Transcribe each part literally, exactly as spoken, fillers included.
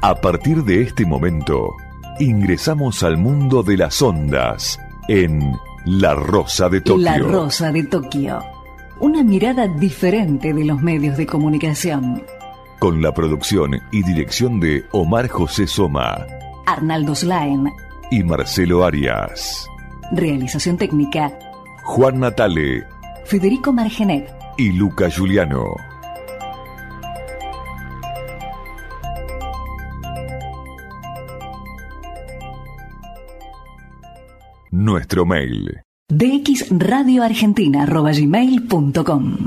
A partir de este momento, ingresamos al mundo de las ondas en La Rosa de Tokio. La Rosa de Tokio. Una mirada diferente de los medios de comunicación. Con la producción y dirección de Omar José Soma, Arnaldo Slaen y Marcelo Arias. Realización técnica, Juan Natale, Federico Margenet y Luca Giuliano. Nuestro mail: d x radio argentina arroba gmail punto com.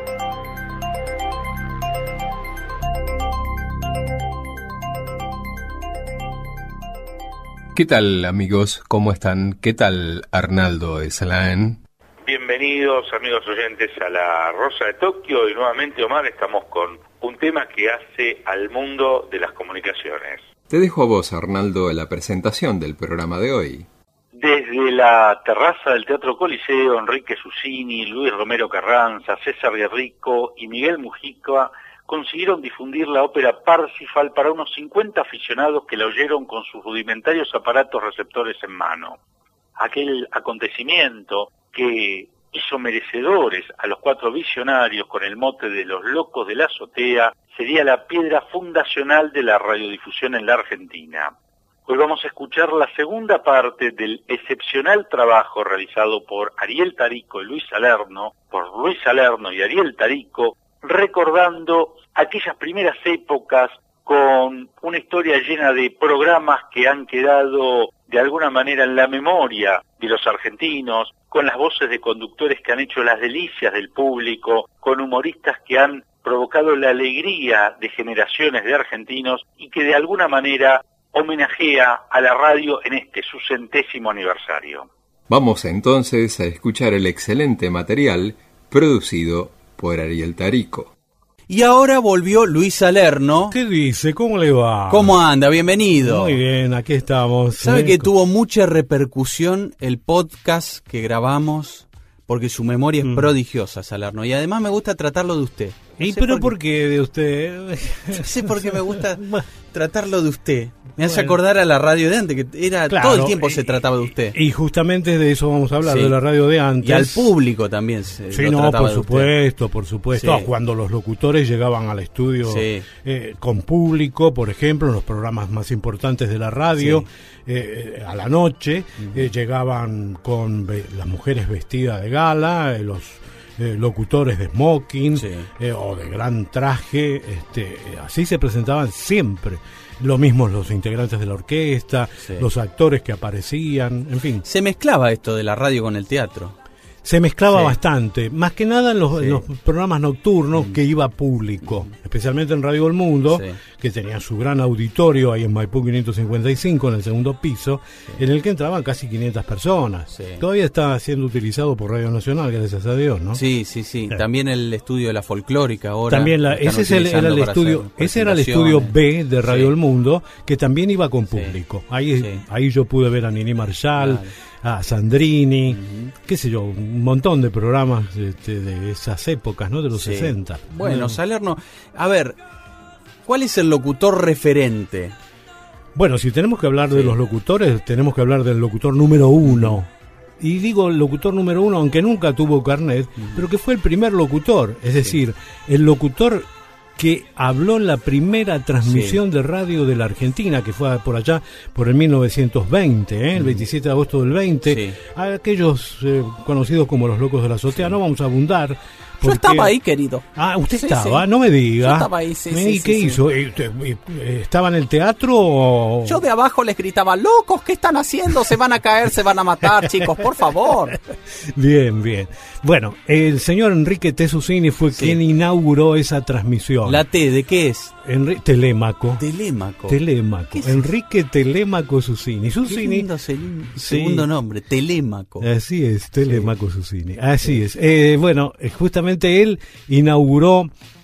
¿Qué tal, amigos? ¿Cómo están? ¿Qué tal, Arnaldo Slaen? Bienvenidos, amigos oyentes, a La Rosa de Tokio. Y nuevamente, Omar, estamos con un tema que hace al mundo de las comunicaciones. Te dejo a vos, Arnaldo, la presentación del programa de hoy. Desde la terraza del Teatro Coliseo, Enrique Susini, Luis Romero Carranza, César Guerrico y Miguel Mujica consiguieron difundir la ópera Parsifal para unos cincuenta aficionados que la oyeron con sus rudimentarios aparatos receptores en mano. Aquel acontecimiento que hizo merecedores a los cuatro visionarios con el mote de los locos de la azotea sería la piedra fundacional de la radiodifusión en la Argentina. Hoy vamos a escuchar la segunda parte del excepcional trabajo realizado por Ariel Tarico y Luis Salerno, por Luis Salerno y Ariel Tarico, recordando aquellas primeras épocas con una historia llena de programas que han quedado de alguna manera en la memoria de los argentinos, con las voces de conductores que han hecho las delicias del público, con humoristas que han provocado la alegría de generaciones de argentinos y que de alguna manera homenajea a la radio en este su centésimo aniversario. Vamos entonces a escuchar el excelente material producido por Ariel Tarico. Y ahora volvió Luis Salerno. ¿Qué dice? ¿Cómo le va? ¿Cómo anda? Bienvenido. Muy bien, aquí estamos. ¿Sabe ¿eh? que tuvo mucha repercusión el podcast que grabamos? Porque su memoria es mm. prodigiosa, Salerno. Y además me gusta tratarlo de usted. No ¿Y pero por qué. por qué de usted? No sé por qué me gusta tratarlo de usted. Me hace bueno. acordar a la radio de antes, que era claro, todo el tiempo y, se trataba de usted. Y justamente de eso vamos a hablar, sí. de la radio de antes. Y al público también se Sí, lo no, trataba por de supuesto, usted. por supuesto. Sí. Cuando los locutores llegaban al estudio sí. eh, con público, por ejemplo, en los programas más importantes de la radio, sí. eh, a la noche, uh-huh. eh, llegaban con ve- las mujeres vestidas de gala, eh, los... Eh, locutores de smoking sí. eh, o de gran traje, este, eh, así se presentaban siempre. Lo mismo los integrantes de la orquesta, sí. los actores que aparecían, en fin. Se mezclaba esto de la radio con el teatro. Se mezclaba sí. bastante, más que nada en los, sí. en los programas nocturnos mm. que iba público, mm. especialmente en Radio El Mundo, sí. que tenía su gran auditorio ahí en Maipú quinientos cincuenta y cinco, en el segundo piso, sí. en el que entraban casi quinientas personas. Sí. Todavía está siendo utilizado por Radio Nacional, gracias a Dios, ¿no? Sí, sí, sí. sí. También el estudio de la folclórica ahora. También la, ese es el, era el estudio, ese era el estudio B de Radio sí. El Mundo, que también iba con público. Sí. Ahí, sí. ahí yo pude ver a Nini Marshall, claro. a Sandrini, uh-huh. qué sé yo, un montón de programas de, de, de esas épocas, ¿no? De los sí. sesenta. Bueno, no. Salerno, a ver, ¿cuál es el locutor referente? Bueno, si tenemos que hablar sí. de los locutores, tenemos que hablar del locutor número uno. Y digo locutor número uno, aunque nunca tuvo carnet, uh-huh. pero que fue el primer locutor, es sí. decir, el locutor que habló en la primera transmisión sí. de radio de la Argentina, que fue por allá, por el mil novecientos veinte, ¿eh? el veintisiete de agosto del veinte, sí. aquellos eh, conocidos como los locos de la azotea, sí. no vamos a abundar. Porque... Yo estaba ahí, querido. Ah, usted sí, estaba, sí. no me diga. Yo estaba ahí, sí, ¿Y sí, qué sí, hizo? sí. ¿Estaba en el teatro o...? Yo de abajo les gritaba, locos, ¿qué están haciendo? Se van a caer, se van a matar, chicos, por favor. Bien, bien. Bueno, el señor Enrique T. Susini fue sí. quien inauguró esa transmisión. ¿La T de qué es? Enri- Telémaco. Telémaco. Telémaco. Enrique Telémaco Susini. Susini. Qué lindo el segundo sí. nombre, Telémaco. Así es, Telémaco sí. Susini. Así sí. es. Eh, bueno, justamente él inauguró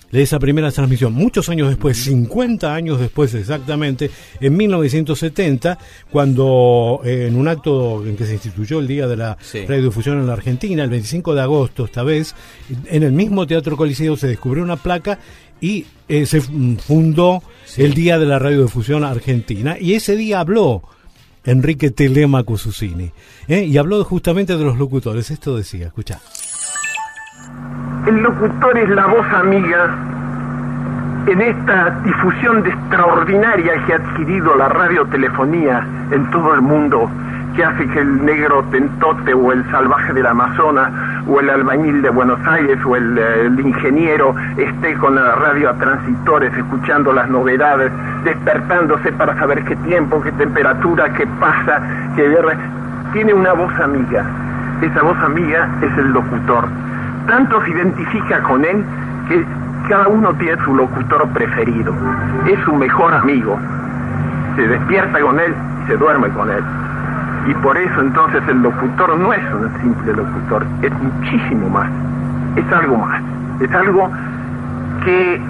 de esa primera transmisión. Muchos años después, cincuenta años después exactamente, en mil novecientos setenta, cuando eh, en un acto en que se instituyó el Día de la sí. Radiodifusión en la Argentina, el veinticinco de agosto esta vez, en el mismo Teatro Coliseo se descubrió una placa y eh, se fundó sí. el Día de la Radiodifusión Argentina, y ese día habló Enrique Telemaco Susini, ¿eh? y habló justamente de los locutores. Esto decía, escuchá. El locutor es la voz amiga en esta difusión de extraordinaria que ha adquirido la radiotelefonía en todo el mundo, que hace que el negro tentote o el salvaje del Amazonas o el albañil de Buenos Aires o el, el ingeniero esté con la radio a transitores escuchando las novedades, despertándose para saber qué tiempo, qué temperatura, qué pasa, qué tiene una voz amiga. Esa voz amiga es el locutor. Tanto se identifica con él que cada uno tiene su locutor preferido. Es su mejor amigo. Se despierta con él y se duerme con él. Y por eso entonces el locutor no es un simple locutor, es muchísimo más. Es algo más. Es algo que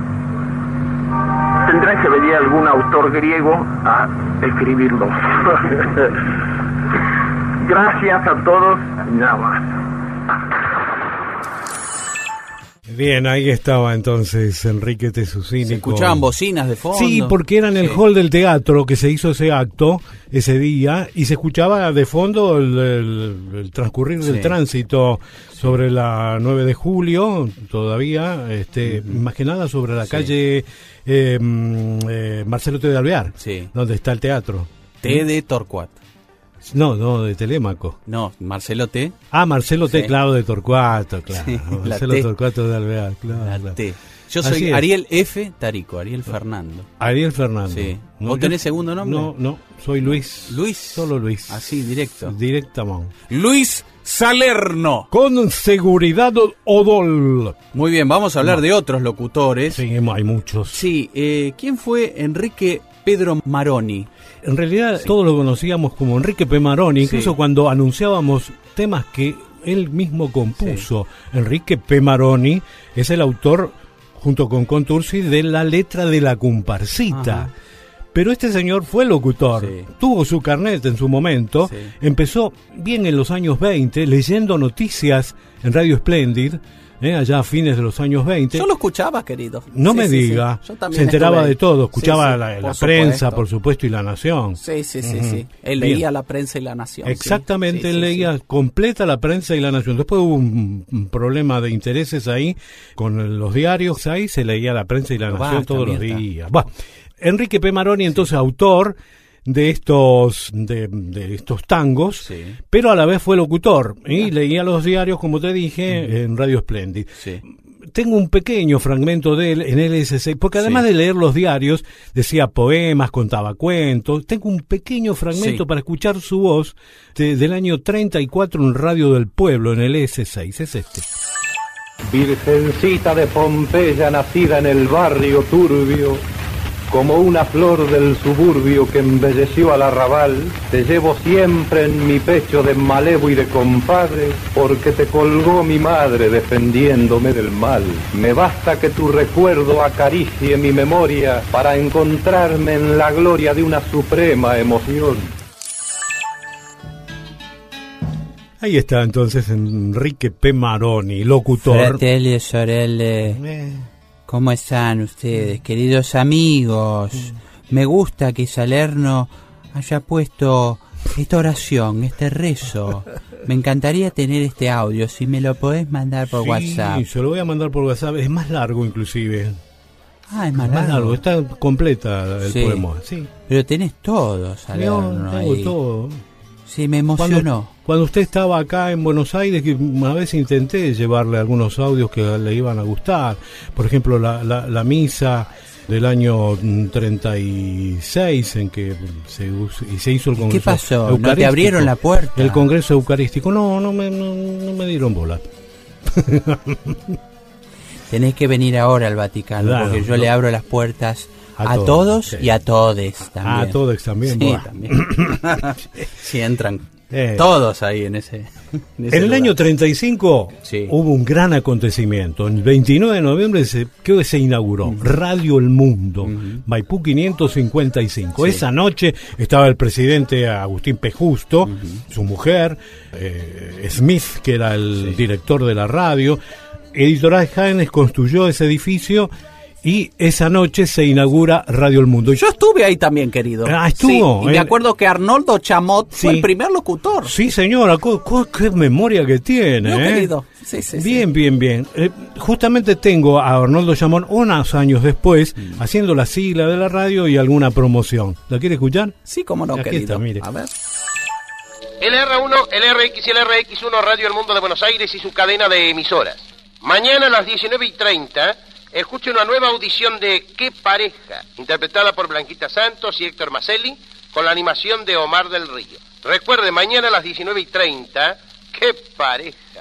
tendrá que venir algún autor griego a escribirlo. Gracias a todos y nada más. Bien, ahí estaba entonces Enrique T. Susini. ¿Se escuchaban con... bocinas de fondo? Sí, porque era en el sí. hall del teatro que se hizo ese acto ese día y se escuchaba de fondo el, el, el transcurrir sí. del tránsito sobre la nueve de julio, todavía, este, uh-huh. más que nada sobre la sí. calle eh, eh, Marcelo T. de Alvear, sí. donde está el teatro. T de Torcuato. No, no, de Telemaco. No, Marcelo T. Ah, Marcelo T, sí. claro, de Torcuato, claro. Sí, Marcelo T. Torcuato de Alvear, claro. La claro. T. Yo soy Así Ariel es. F. Tarico, Ariel Fernando. Ariel Fernando. Sí. ¿No, ¿Vos tenés segundo nombre? No, no, soy Luis. Luis. Solo Luis. Así, directo. Directamente. Luis Salerno. Con seguridad Odol. Muy bien, vamos a hablar no. de otros locutores. Sí, hay muchos. Sí, eh, ¿quién fue Enrique Pedro Maroni? En realidad sí. todos lo conocíamos como Enrique P. Maroni, incluso sí. cuando anunciábamos temas que él mismo compuso. Sí. Enrique P. Maroni es el autor, junto con Contursi, de la letra de La Comparsita. Ajá. Pero este señor fue locutor, sí. tuvo su carnet en su momento, sí. empezó bien en los años veinte, leyendo noticias en Radio Splendid, Eh, allá a fines de los años veinte. Yo lo escuchaba, querido. No sí, me sí, diga. Sí. Se enteraba de todo. Escuchaba sí, sí, por la, la prensa, por supuesto, y La Nación. Sí, sí, sí. Uh-huh. sí. Él leía Bien. La prensa y La Nación. Exactamente, sí, él sí, leía sí. completa la prensa y La Nación. Después hubo un, un problema de intereses ahí con los diarios. Ahí se leía la prensa y La Nación Basta, todos los días. Bueno, Enrique P. Maroni, entonces, sí. autor de estos de, de estos tangos, sí. pero a la vez fue locutor y yeah. leía los diarios, como te dije, uh-huh. en Radio Splendid. Sí. Tengo un pequeño fragmento de él en L S seis, porque además sí. de leer los diarios, decía poemas, contaba cuentos. Tengo un pequeño fragmento sí. para escuchar su voz de, del año treinta y cuatro en Radio del Pueblo, en el L S seis. Es este. Virgencita de Pompeya, nacida en el barrio turbio, como una flor del suburbio que embelleció al arrabal, te llevo siempre en mi pecho de malevo y de compadre, porque te colgó mi madre defendiéndome del mal. Me basta que tu recuerdo acaricie mi memoria para encontrarme en la gloria de una suprema emoción. Ahí está entonces Enrique P. Maroni, locutor. Fratelli e sorelle. Eh. ¿Cómo están ustedes, queridos amigos? Me gusta que Salerno haya puesto esta oración, este rezo. Me encantaría tener este audio, si me lo podés mandar por sí, WhatsApp. Sí, se lo voy a mandar por WhatsApp, es más largo inclusive. Ah, es más, es más largo. largo. Está completa el sí. poema. Sí. Pero tenés todo, Salerno. No, tengo ahí. todo. Sí, me emocionó. Cuando, cuando usted estaba acá en Buenos Aires, que una vez intenté llevarle algunos audios que le iban a gustar. Por ejemplo, la, la, la misa del año treinta y seis en que se, y se hizo el Congreso. ¿Qué pasó? ¿No te abrieron la puerta? El Congreso Eucarístico. No, no me, no, no me dieron bola. Tenés que venir ahora al Vaticano, claro, porque yo no. le abro las puertas a, a todos, todos sí. y a todes también. A todos también. Sí, también. Si entran Eh. Todos ahí en ese. En, ese en el lugar. año treinta y cinco sí. hubo un gran acontecimiento. El veintinueve de noviembre se, que se inauguró uh-huh. Radio El Mundo, uh-huh. Maipú quinientos cincuenta y cinco. Sí. Esa noche estaba el presidente Agustín P. Justo, uh-huh. su mujer, eh, Smith, que era el sí. director de la radio. Editorial Jaénes construyó ese edificio. Y esa noche se inaugura Radio El Mundo. Yo estuve ahí también, querido. Ah, estuvo. Sí, y me acuerdo que Arnoldo Chamot sí. fue el primer locutor. Sí, señora. ¿Qué memoria que tiene? No, eh? querido. Sí, sí, bien, sí. bien, bien. Eh, justamente tengo a Arnoldo Chamot unos años después mm. haciendo la sigla de la radio y alguna promoción. ¿La quiere escuchar? Sí, cómo no, aquí querido. Está, mire. A ver. El R uno, el R X y el R X uno Radio El Mundo de Buenos Aires y su cadena de emisoras. Mañana a las diecinueve y treinta... escuche una nueva audición de Qué Pareja, interpretada por Blanquita Santos y Héctor Maselli, con la animación de Omar del Río. Recuerde, mañana a las diecinueve y treinta, Qué Pareja.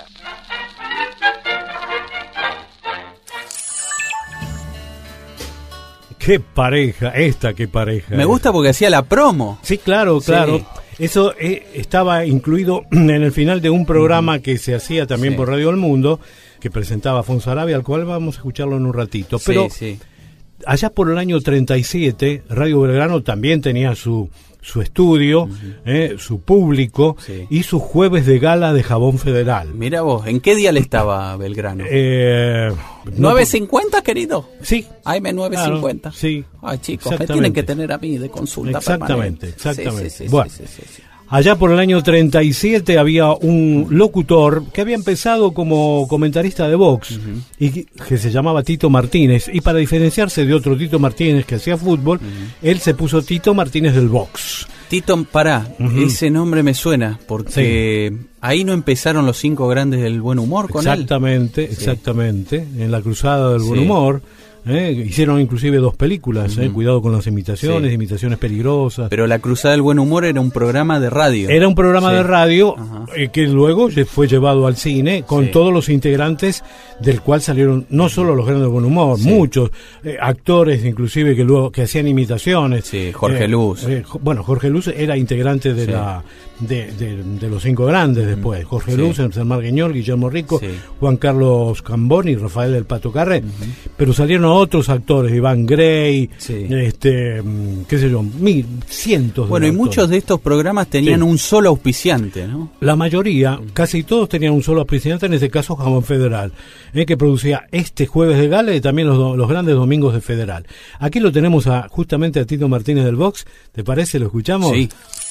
Qué pareja, esta qué pareja. Me gusta porque hacía la promo. Sí, claro, claro. Sí. Eso eh, estaba incluido en el final de un programa uh-huh. que se hacía también sí. por Radio El Mundo, que presentaba Fonsaravia, al cual vamos a escucharlo en un ratito. Pero sí, sí. allá por el año treinta y siete, Radio Belgrano también tenía su, su estudio, uh-huh. eh, su público sí. y sus jueves de gala de jabón federal. Mira vos, ¿en qué día le estaba Belgrano? Eh, ¿nueve cincuenta, querido? Sí. A M nueve cincuenta. Claro, sí. Ay, chicos, me tienen que tener a mí de consulta Exactamente, permanente. exactamente. Sí, sí, sí, bueno. sí, sí, sí. Allá por el año treinta y siete había un locutor que había empezado como comentarista de box uh-huh. y que se llamaba Tito Martínez, y para diferenciarse de otro Tito Martínez que hacía fútbol, uh-huh. él se puso Tito Martínez del box. Tito, pará, uh-huh. ese nombre me suena porque sí. ahí no empezaron los cinco grandes del buen humor con exactamente, él. Exactamente, exactamente, en la cruzada del sí. buen humor. Eh, hicieron inclusive dos películas, uh-huh. eh, Cuidado con las imitaciones, sí. imitaciones peligrosas. Pero La Cruzada del Buen Humor era un programa de radio. Era un programa sí. de radio eh, que luego fue llevado al cine con sí. todos los integrantes del cual salieron no solo los grandes del buen humor, sí. muchos eh, actores inclusive que luego que hacían imitaciones. Sí, Jorge eh, Luz. Eh, bueno, Jorge Luz era integrante de sí. la de, de, de los cinco grandes uh-huh. después. Jorge sí. Luz, Enrique Margueñol, Guillermo Rico, sí. Juan Carlos Camboni, Rafael El Pato Carré, uh-huh. pero salieron otros actores, Iván Grey, sí. este, qué sé yo, mil, cientos. Bueno, de y actores. Muchos de estos programas tenían sí. un solo auspiciante, ¿no? La mayoría, casi todos tenían un solo auspiciante, en este caso Jabón Federal, eh, que producía este jueves de gala y también los, los grandes domingos de Federal. Aquí lo tenemos a, justamente a Tito Martínez del Box, ¿te parece? ¿Lo escuchamos? Sí.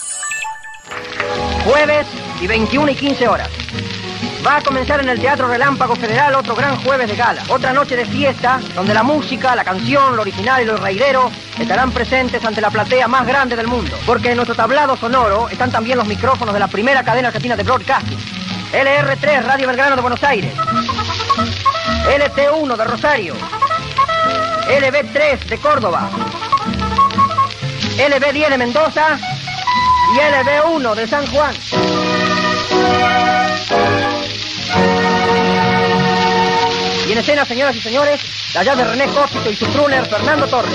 Jueves y veintiuna y quince horas. Va a comenzar en el Teatro Relámpago Federal otro gran jueves de gala. Otra noche de fiesta donde la música, la canción, lo original y lo reidero estarán presentes ante la platea más grande del mundo. Porque en nuestro tablado sonoro están también los micrófonos de la primera cadena argentina de broadcasting. L R tres Radio Belgrano de Buenos Aires. L T uno de Rosario. L B tres de Córdoba. L B diez de Mendoza. Y L B uno de San Juan. Y en escena, señoras y señores, la llave de René Cósito y su crooner Fernando Torres.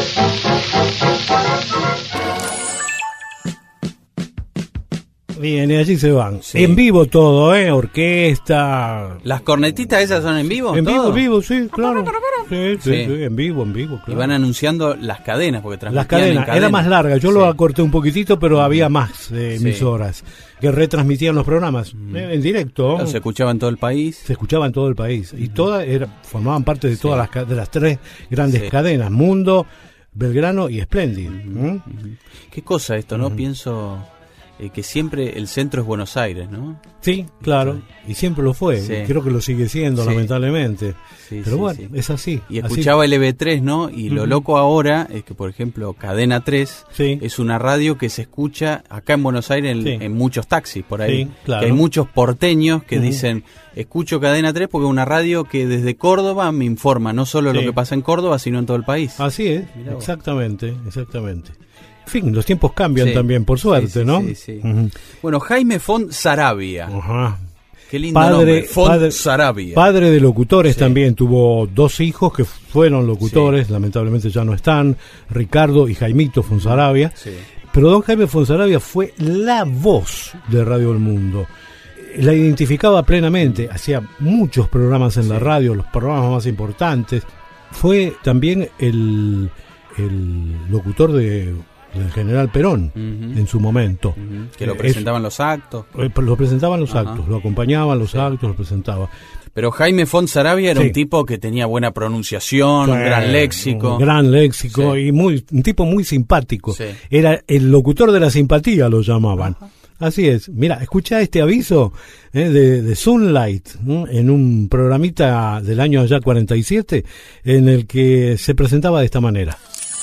Bien, y allí se van. Sí. En vivo todo, ¿eh? Orquesta. ¿Las cornetitas esas son en vivo? En ¿todo? vivo, vivo, sí, claro. Sí, sí, sí, sí, en vivo, en vivo, claro. Y van anunciando las cadenas, porque transmitían Las cadenas, cadena. era más larga. Yo sí. lo acorté un poquitito, pero había más eh, emisoras sí. que retransmitían los programas mm. eh, en directo. Claro, se escuchaba en todo el país. Se escuchaba en todo el país. Mm. Y todas era, formaban parte de todas sí. las, de las tres grandes sí. cadenas. Mundo, Belgrano y Splendid. Mm. ¿Mm? Qué cosa esto, ¿no? Mm. Pienso... Eh, que siempre el centro es Buenos Aires, ¿no? Sí, claro, y siempre lo fue, sí. creo que lo sigue siendo, sí. lamentablemente, sí, pero sí, bueno, sí. es así. Y escuchaba así. L B tres, ¿no? Y uh-huh. lo loco ahora es que, por ejemplo, Cadena tres sí. es una radio que se escucha acá en Buenos Aires en, sí. en muchos taxis, por ahí, sí, claro. que hay muchos porteños que uh-huh. dicen, escucho Cadena tres porque es una radio que desde Córdoba me informa, no solo sí. lo que pasa en Córdoba, sino en todo el país. Así es, Mirá exactamente, vos. exactamente. En fin, los tiempos cambian sí, también, por suerte, sí, sí, ¿no? Sí, sí. Uh-huh. Bueno, Jaime Fonsaravia. Ajá. Qué lindo padre, nombre, Fonsaravia. Padre, padre de locutores sí. también, tuvo dos hijos que fueron locutores, sí. lamentablemente ya no están, Ricardo y Jaimito Fonsaravia. Sí. pero don Jaime Fonsaravia fue la voz de Radio El Mundo. La identificaba plenamente, hacía muchos programas en sí. la radio, los programas más importantes. Fue también el, el locutor de, del general Perón uh-huh. en su momento. Uh-huh. Que lo presentaban es, los actos. Eh, lo presentaban los Ajá. actos, lo acompañaban los sí. actos, lo presentaba. Pero Jaime Fonsaravia era sí. un tipo que tenía buena pronunciación, sí, un gran léxico. Un gran léxico sí. y muy un tipo muy simpático. Sí. Era el locutor de la simpatía, lo llamaban. Ajá. Así es. Mira, escuchá este aviso eh, de, de Sunlight ¿eh? en un programita del año allá cuarenta y siete en el que se presentaba de esta manera.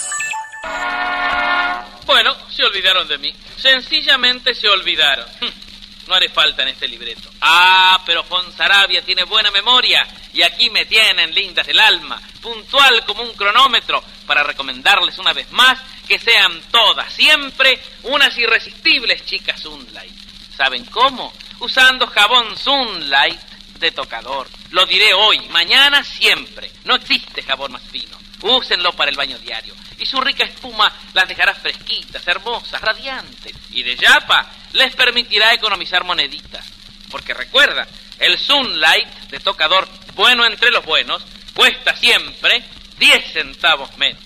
Bueno, se olvidaron de mí. Sencillamente se olvidaron. No haré falta en este libreto. Ah, pero Fonsaravia tiene buena memoria y aquí me tienen, lindas del alma, puntual como un cronómetro, para recomendarles una vez más que sean todas, siempre, unas irresistibles chicas Sunlight. ¿Saben cómo? Usando jabón Sunlight de tocador. Lo diré hoy, mañana, siempre. No existe jabón más fino. Úsenlo para el baño diario. Y su rica espuma las dejará fresquitas, hermosas, radiantes. Y de yapa les permitirá economizar moneditas. Porque recuerda, el Sunlight de tocador, bueno entre los buenos, cuesta siempre diez centavos menos.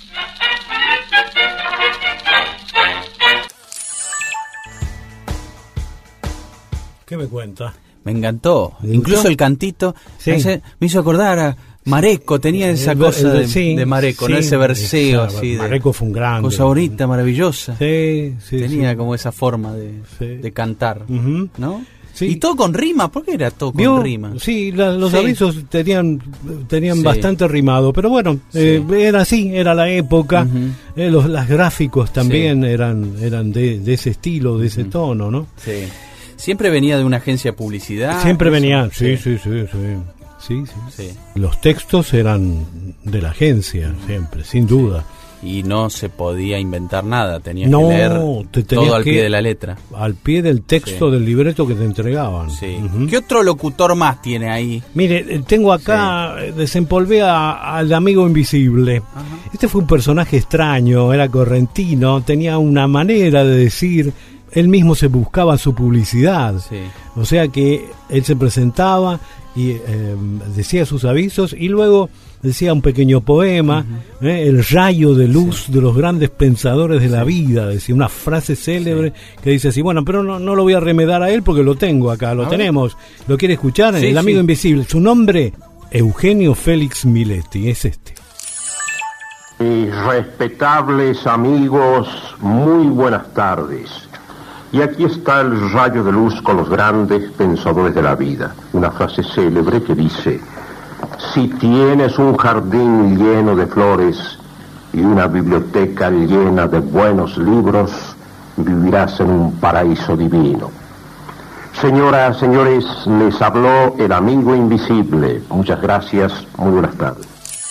¿Qué me cuenta? Me encantó. ¿Me Incluso el cantito sí. hace, me hizo acordar a Mareco, tenía esa cosa de, sí, de Mareco, sí, ¿no? Ese verseo esa, así. Mareco de, fue un grande. Cosa bonita, maravillosa. Sí, sí. Tenía sí. como esa forma de, sí. de cantar, uh-huh. ¿no? Sí. Y todo con rima, ¿por qué era todo con ¿Vio? rima? Sí, la, los sí. avisos tenían tenían sí. bastante rimado, pero bueno, sí. eh, era así, era la época, uh-huh. eh, los las gráficos también sí. eran eran de, de ese estilo, de ese uh-huh. tono, ¿no? Sí. Siempre venía de una agencia de publicidad. Siempre venía, sí, sí, sí, sí. Sí, sí, sí. Los textos eran de la agencia, siempre, sin duda. Y no se podía inventar nada, tenías no, que leer te todo al pie de la letra. Al pie del texto sí. del libreto que te entregaban. Sí. Uh-huh. ¿Qué otro locutor más tiene ahí? Mire, tengo acá, sí. desempolvé a, al amigo invisible. Uh-huh. Este fue un personaje extraño, era correntino, tenía una manera de decir... Él mismo se buscaba su publicidad, sí. o sea que él se presentaba y eh, decía sus avisos y luego decía un pequeño poema, uh-huh. eh, el rayo de luz sí. de los grandes pensadores de sí. la vida, decía una frase célebre sí. que dice así, bueno, pero no, no lo voy a remedar a él porque lo tengo acá, lo a tenemos, ver. ¿Lo quiere escuchar? Sí, el amigo sí. invisible, su nombre, Eugenio Félix Miletti, es este. Mis respetables amigos, muy buenas tardes. Y aquí está el rayo de luz con los grandes pensadores de la vida. Una frase célebre que dice, si tienes un jardín lleno de flores y una biblioteca llena de buenos libros, vivirás en un paraíso divino. Señoras, señores, les habló el amigo invisible. Muchas gracias, muy buenas tardes.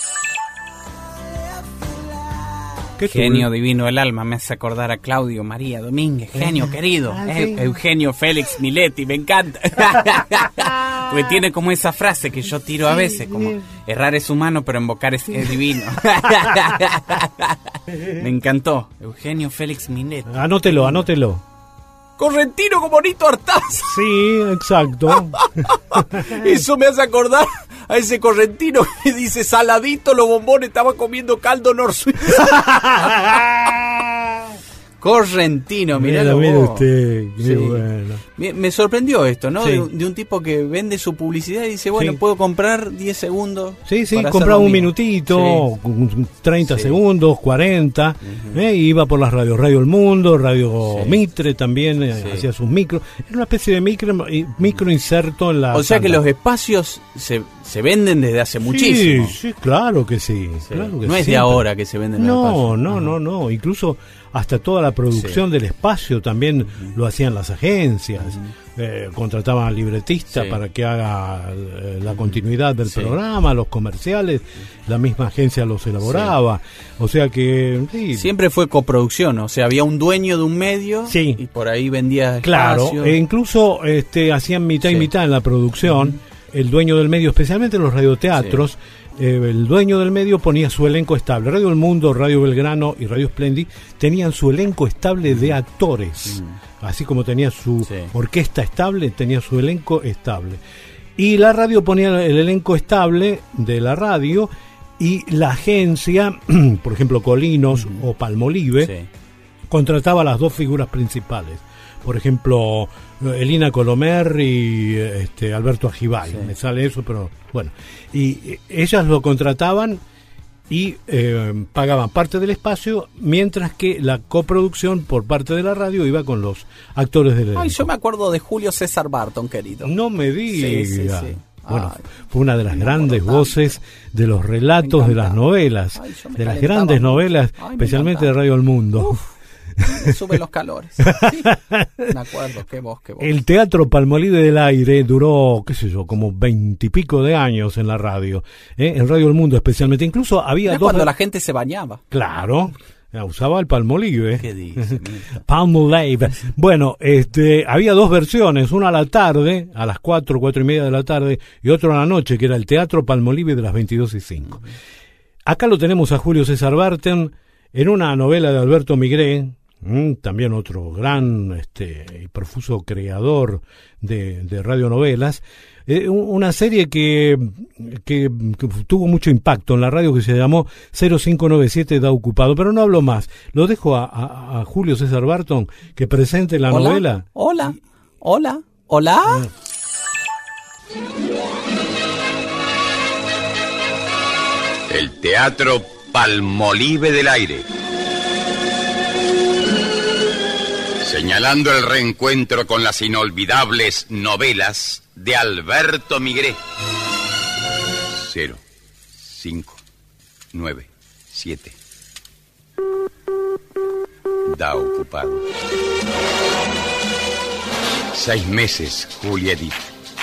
Genio divino el alma, me hace acordar a Claudio María Domínguez, genio querido, ah, sí. e- Eugenio Félix Miletti, me encanta. Porque tiene como esa frase que yo tiro a veces, como errar es humano pero invocar es, es divino. Me encantó, Eugenio Félix Miletti. Anótelo, anótelo. Correntino como Nito Artaza. Sí, exacto. Eso me hace acordar a ese correntino que dice, saladito los bombones, estaba comiendo caldo norsuizo. Correntino, mirá lo mira usted, qué sí. bueno. Me, me sorprendió esto, ¿no? Sí. De, de un tipo que vende su publicidad y dice, bueno, sí. puedo comprar diez segundos. Sí, sí, compraba un minutito, sí. treinta sí. segundos, cuarenta, uh-huh. eh, iba por las radios, Radio El Mundo, Radio sí. Mitre también, eh, sí. hacía sus micros. Era una especie de micro, micro inserto en la... O sea tanda. Que los espacios se, se venden desde hace sí, muchísimo. Sí, claro que sí. sí. Claro que no es siempre. De ahora que se venden no, los espacios. No, no, no, no, incluso... Hasta toda la producción sí. del espacio también uh-huh. lo hacían las agencias. Uh-huh. Eh, contrataban al libretista sí. para que haga eh, la continuidad del sí. programa, los comerciales, la misma agencia los elaboraba. Sí. O sea que... Sí. Siempre fue coproducción, o sea, había un dueño de un medio sí. y por ahí vendía claro, espacio. E incluso este, hacían mitad sí. y mitad en la producción. Uh-huh. el dueño del medio, especialmente los radioteatros, sí. eh, el dueño del medio ponía su elenco estable. Radio El Mundo, Radio Belgrano y Radio Splendid tenían su elenco estable de actores. Mm. Así como tenía su sí. orquesta estable, tenía su elenco estable. Y la radio ponía el elenco estable de la radio, y la agencia, por ejemplo Colinos mm. o Palmolive, sí. contrataba a las dos figuras principales. Por ejemplo, Elina Colomer y este, Alberto Ajibay. Sí. Me sale eso, pero bueno. Y ellas lo contrataban y eh, pagaban parte del espacio, mientras que la coproducción por parte de la radio iba con los actores del elenco. Ay, yo me acuerdo de Julio César Barton, querido. No me digas. Sí, sí, sí. Bueno, ay, fue una de las grandes voces de los relatos de las novelas, ay, de las grandes novelas, ay, especialmente de Radio El Mundo. Uf. Me suben los calores. Sí, me acuerdo, qué voz, qué voz. El Teatro Palmolive del Aire duró, qué sé yo, como veintipico de años en la radio, ¿eh? En Radio El Mundo especialmente. Incluso había dos... cuando la gente se bañaba. Claro, usaba el Palmolive. ¿Qué dice? Palmolive. Bueno, este, había dos versiones, una a la tarde, a las cuatro, cuatro y media de la tarde, y otra a la noche, que era el Teatro Palmolive de las veintidós y cinco. Uh-huh. Acá lo tenemos a Julio César Barton en una novela de Alberto Migré, también otro gran este, y profuso creador de, de radionovelas, eh, una serie que, que, que tuvo mucho impacto en la radio, que se llamó cero cinco nueve siete Da Ocupado, pero no hablo más, lo dejo a, a, a Julio César Barton que presente la hola, novela. Hola, hola, hola. Ah. El Teatro Palmolive del Aire, señalando el reencuentro con las inolvidables novelas de Alberto Migré. Cero, cinco, nueve, siete. Da Ocupado. Seis meses, Julia Edith.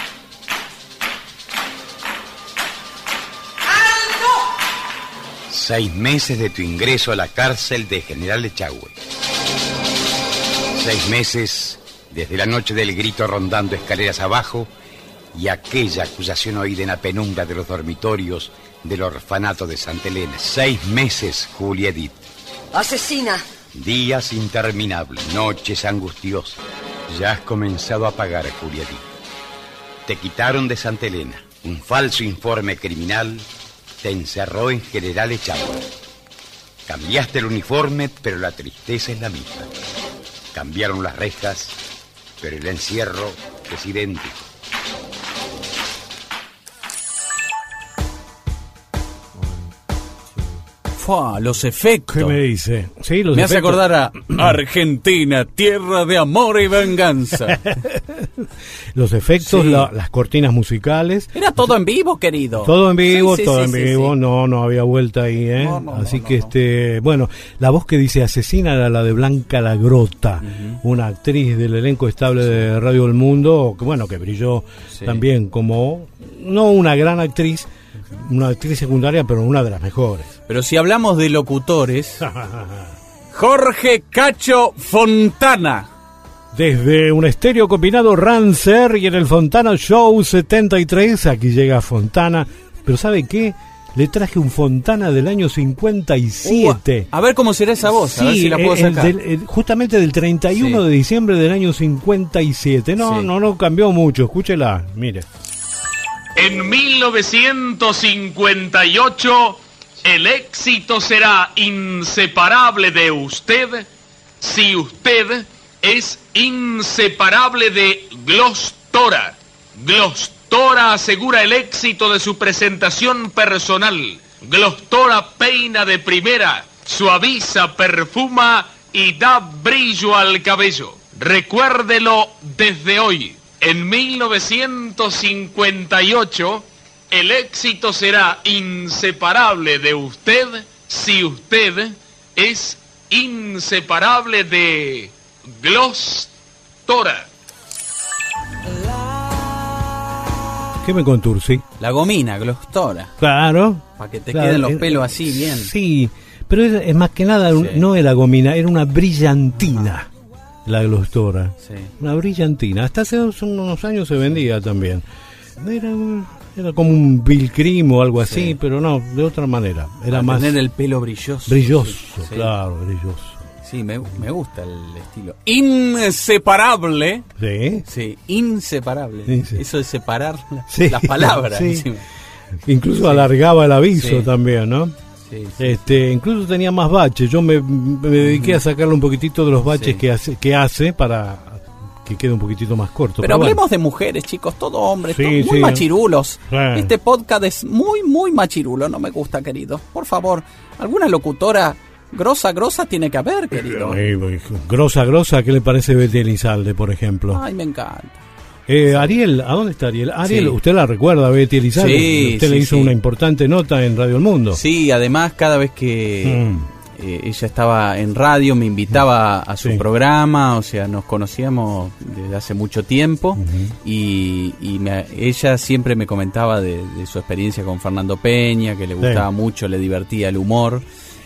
Seis meses de tu ingreso a la cárcel de General Echagüe. Seis meses desde la noche del grito rondando escaleras abajo y aquella acusación oída en la penumbra de los dormitorios del orfanato de Santa Elena. Seis meses, Julia Edith. Asesina. Días interminables, noches angustiosas. Ya has comenzado a pagar, Julia Edith. Te quitaron de Santa Elena. Un falso informe criminal te encerró en General Echagüe. Cambiaste el uniforme, pero la tristeza es la misma. Cambiaron las rejas, pero el encierro es idéntico. Fua, los efectos. ¿Qué me dice? Sí, los me efectos. hace acordar a Argentina, tierra de amor y venganza. Los efectos, sí. la, las cortinas musicales. Era todo en vivo, querido. Todo en vivo, sí, sí, todo sí, en sí, vivo. Sí. No, no había vuelta ahí, ¿eh? No, no, Así no, que, no, este, no. bueno, la voz que dice asesina era la de Blanca Lagrota, uh-huh. una actriz del elenco estable sí. de Radio El Mundo, que bueno, que brilló sí. también como, no una gran actriz, una actriz secundaria, pero una de las mejores. Pero si hablamos de locutores, Jorge Cacho Fontana. Desde un estéreo combinado Rancer y en el Fontana Show setenta y tres, aquí llega Fontana. Pero ¿sabe qué? Le traje un Fontana del año cincuenta y siete. Uh, a ver cómo será esa voz, sí, a ver si la puedo sacar. El del, el, justamente del treinta y uno sí. de diciembre del año cincuenta y siete. No, sí. no, no cambió mucho, escúchela, mire. En mil novecientos cincuenta y ocho, el éxito será inseparable de usted si usted es inseparable de Glostora. Glostora asegura el éxito de su presentación personal. Glostora peina de primera, suaviza, perfuma y da brillo al cabello. Recuérdelo desde hoy. En mil novecientos cincuenta y ocho, el éxito será inseparable de usted si usted es inseparable de Glostora. ¿Qué me contursi? La gomina, Glostora. Claro. Para que te claro, queden los es, pelos así bien. Sí, pero es, es más que nada, sí. no era gomina, era una brillantina. La Glostora, sí. Una brillantina. Hasta hace unos años se vendía también. Era, era como un Bill Cream o algo así, sí. Pero no, de otra manera. Era a más... tener el pelo brilloso. Brilloso, sí. Claro, brilloso. Sí, me, me gusta el estilo. Inseparable. Sí. Sí, inseparable. Sí, sí. Eso de separar sí, las palabras. Sí. Incluso sí. Alargaba el aviso sí. también, ¿no? Sí, sí, este, sí. Incluso tenía más baches. Yo me, me dediqué uh-huh. a sacarle un poquitito de los baches sí. que hace, que hace para que quede un poquitito más corto. Pero, pero hablemos bueno. de mujeres, chicos, todos hombres, sí, todos muy sí. machirulos. Sí. Este podcast es muy, muy machirulo, no me gusta, querido. Por favor, alguna locutora grosa, grosa tiene que haber, querido. Eh, grosa, grosa, ¿qué le parece Betty Elizalde, por ejemplo? Ay, me encanta. Eh, Ariel, ¿a dónde está Ariel? Ariel, sí. ¿Usted la recuerda, Betty Elizalde? Sí, usted sí, le hizo sí. una importante nota en Radio El Mundo. Sí, además cada vez que mm. eh, ella estaba en radio me invitaba a su sí. programa, o sea, nos conocíamos desde hace mucho tiempo uh-huh. y, y me, ella siempre me comentaba de, de su experiencia con Fernando Peña, que le gustaba sí. mucho, le divertía el humor.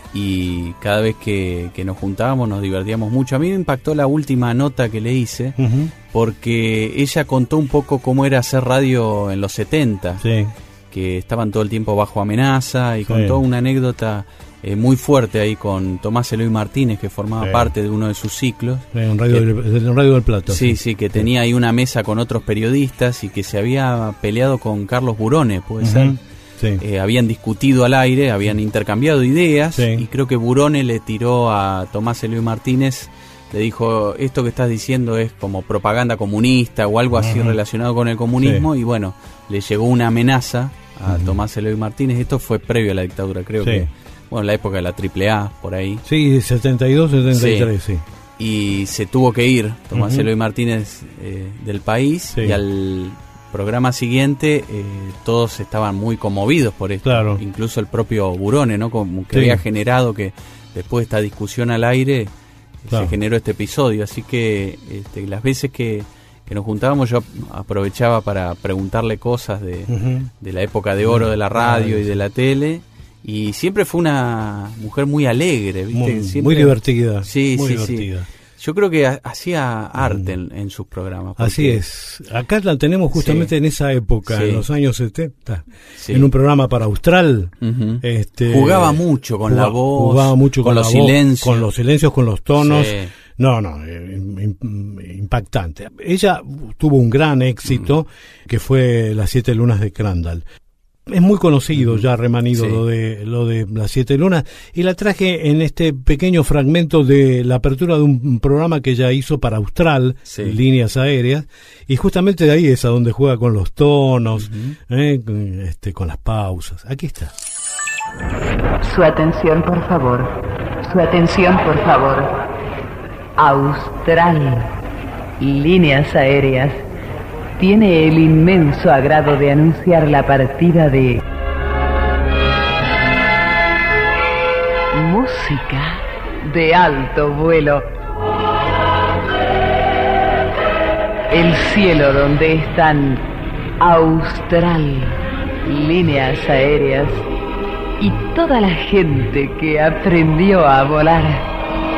Y cada vez que, que nos juntábamos nos divertíamos mucho. A mí me impactó la última nota que le hice uh-huh. porque ella contó un poco cómo era hacer radio en los setenta, sí. que estaban todo el tiempo bajo amenaza, y sí. contó una anécdota eh, muy fuerte ahí con Tomás Eloy Martínez, que formaba sí. parte de uno de sus ciclos. Sí, en Radio, que, del, en Radio del Plata. Sí, sí, sí, que sí. tenía ahí una mesa con otros periodistas y que se había peleado con Carlos Burone, puede uh-huh. ser. Sí. Eh, habían discutido al aire, habían intercambiado ideas sí. y creo que Burone le tiró a Tomás Eloy Martínez, le dijo, esto que estás diciendo es como propaganda comunista o algo así uh-huh. relacionado con el comunismo sí. y bueno, le llegó una amenaza a uh-huh. Tomás Eloy Martínez. Esto fue previo a la dictadura, creo sí. que, bueno, la época de la triple A, por ahí. Sí, setenta y dos, setenta y tres, sí. sí. Y se tuvo que ir Tomás uh-huh. Eloy Martínez eh, del país sí. y al programa siguiente eh, todos estaban muy conmovidos por esto, claro. incluso el propio Burone, ¿no? Como que sí. había generado que después de esta discusión al aire claro. se generó este episodio, así que este, las veces que, que nos juntábamos yo aprovechaba para preguntarle cosas de, uh-huh. de la época de oro de la radio uh-huh. y de la tele, y siempre fue una mujer muy alegre, ¿viste? Muy, siempre, muy divertida. Sí, muy sí, divertida. sí. Yo creo que hacía arte en, en sus programas. Porque... Así es. Acá la tenemos justamente sí. en esa época, sí. en los años setenta, sí. en un programa para Austral. Uh-huh. Este, jugaba mucho con jugaba, la voz, jugaba mucho con, con los la silencios. Voz, con los silencios, con los tonos. Sí. No, no, eh, impactante. Ella tuvo un gran éxito uh-huh. que fue Las Siete Lunas de Crandall. Es muy conocido ya, Remanido, sí. lo de lo de Las Siete Lunas, y la traje en este pequeño fragmento de la apertura de un programa que ella hizo para Austral, sí. Líneas Aéreas, y justamente de ahí es a donde juega con los tonos, uh-huh. eh, con, este, con las pausas. Aquí está. Su atención, por favor. Su atención, por favor. Austral, Líneas Aéreas, tiene el inmenso agrado de anunciar la partida de música de alto vuelo. El cielo donde están Austral, Líneas Aéreas y toda la gente que aprendió a volar.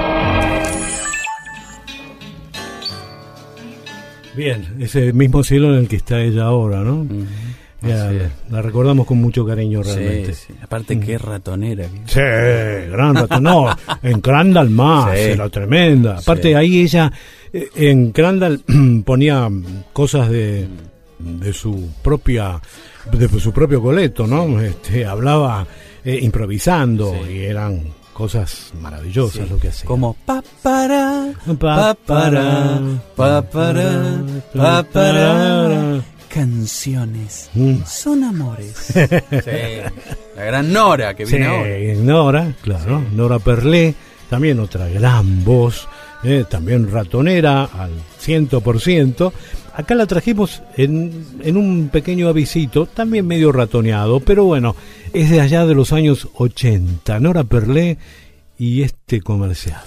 Bien, ese mismo cielo en el que está ella ahora, ¿no? Uh-huh. Ya, la, la recordamos con mucho cariño realmente. Sí, sí. Aparte, uh-huh. qué ratonera. Sí, gran ratonera. No, en Crandall más, sí. era tremenda. Aparte, sí. ahí ella, en Crandall, ponía cosas de, de su propia, de su propio coleto, ¿no? Este, hablaba eh, improvisando sí. y eran cosas maravillosas sí. lo que hacía. Como pa para pa para pa para pa para canciones mm. son amores. Sí. La gran Nora que viene sí, ahora. Nora, claro, sí. Nora Perlé, también otra gran voz, eh, también ratonera al ciento por ciento. Acá la trajimos en, en un pequeño avisito, también medio ratoneado, pero bueno, es de allá de los años ochenta. Nora Perlé y este comercial.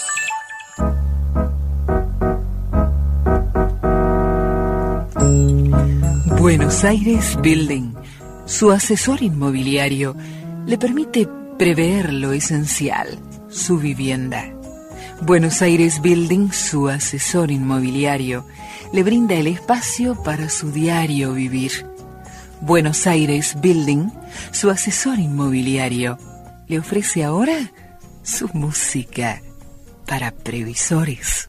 Buenos Aires Building, su asesor inmobiliario, le permite prever lo esencial, su vivienda. Buenos Aires Building, su asesor inmobiliario, le brinda el espacio para su diario vivir. Buenos Aires Building, su asesor inmobiliario, le ofrece ahora su música para previsores.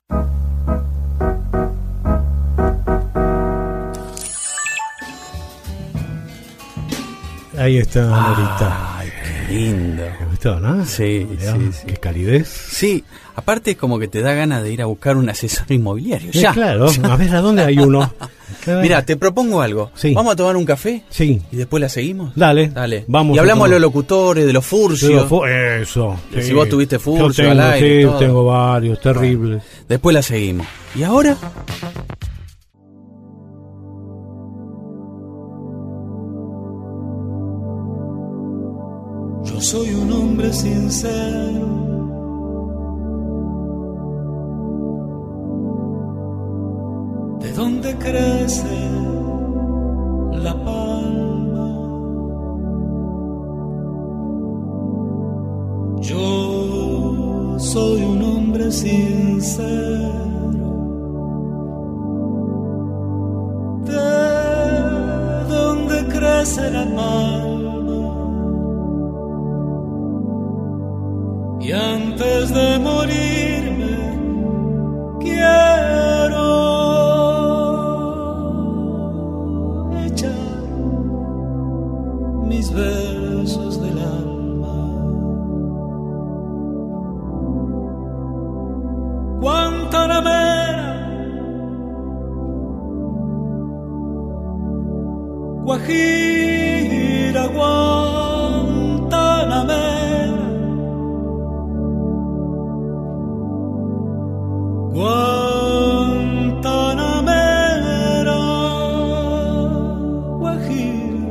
Ahí está, Norita. Ay, qué lindo. ¿Te gustó, no? Sí, sí, sí. Qué calidez. Sí, aparte es como que te da ganas de ir a buscar un asesor inmobiliario. Sí, ya. claro, a ver, ¿a dónde hay uno? Mira, te propongo algo. Sí. ¿Vamos a tomar un café? Sí. ¿Y después la seguimos? Dale. Dale. Vamos. Y hablamos de los locutores, de los furcios. De los fu- Eso. Sí. Sí. Si vos tuviste furcio Yo tengo, al aire. sí, todo. tengo varios, terribles. Bueno, después la seguimos. ¿Y ahora? Yo soy un hombre sincero, de donde crece la palma. Yo soy un hombre sincero, de donde crece la palma. Y antes de morirme quiero echar mis versos del alma. Guantanamera, Guajira, Guantanamera, Guantanamera, Guajira,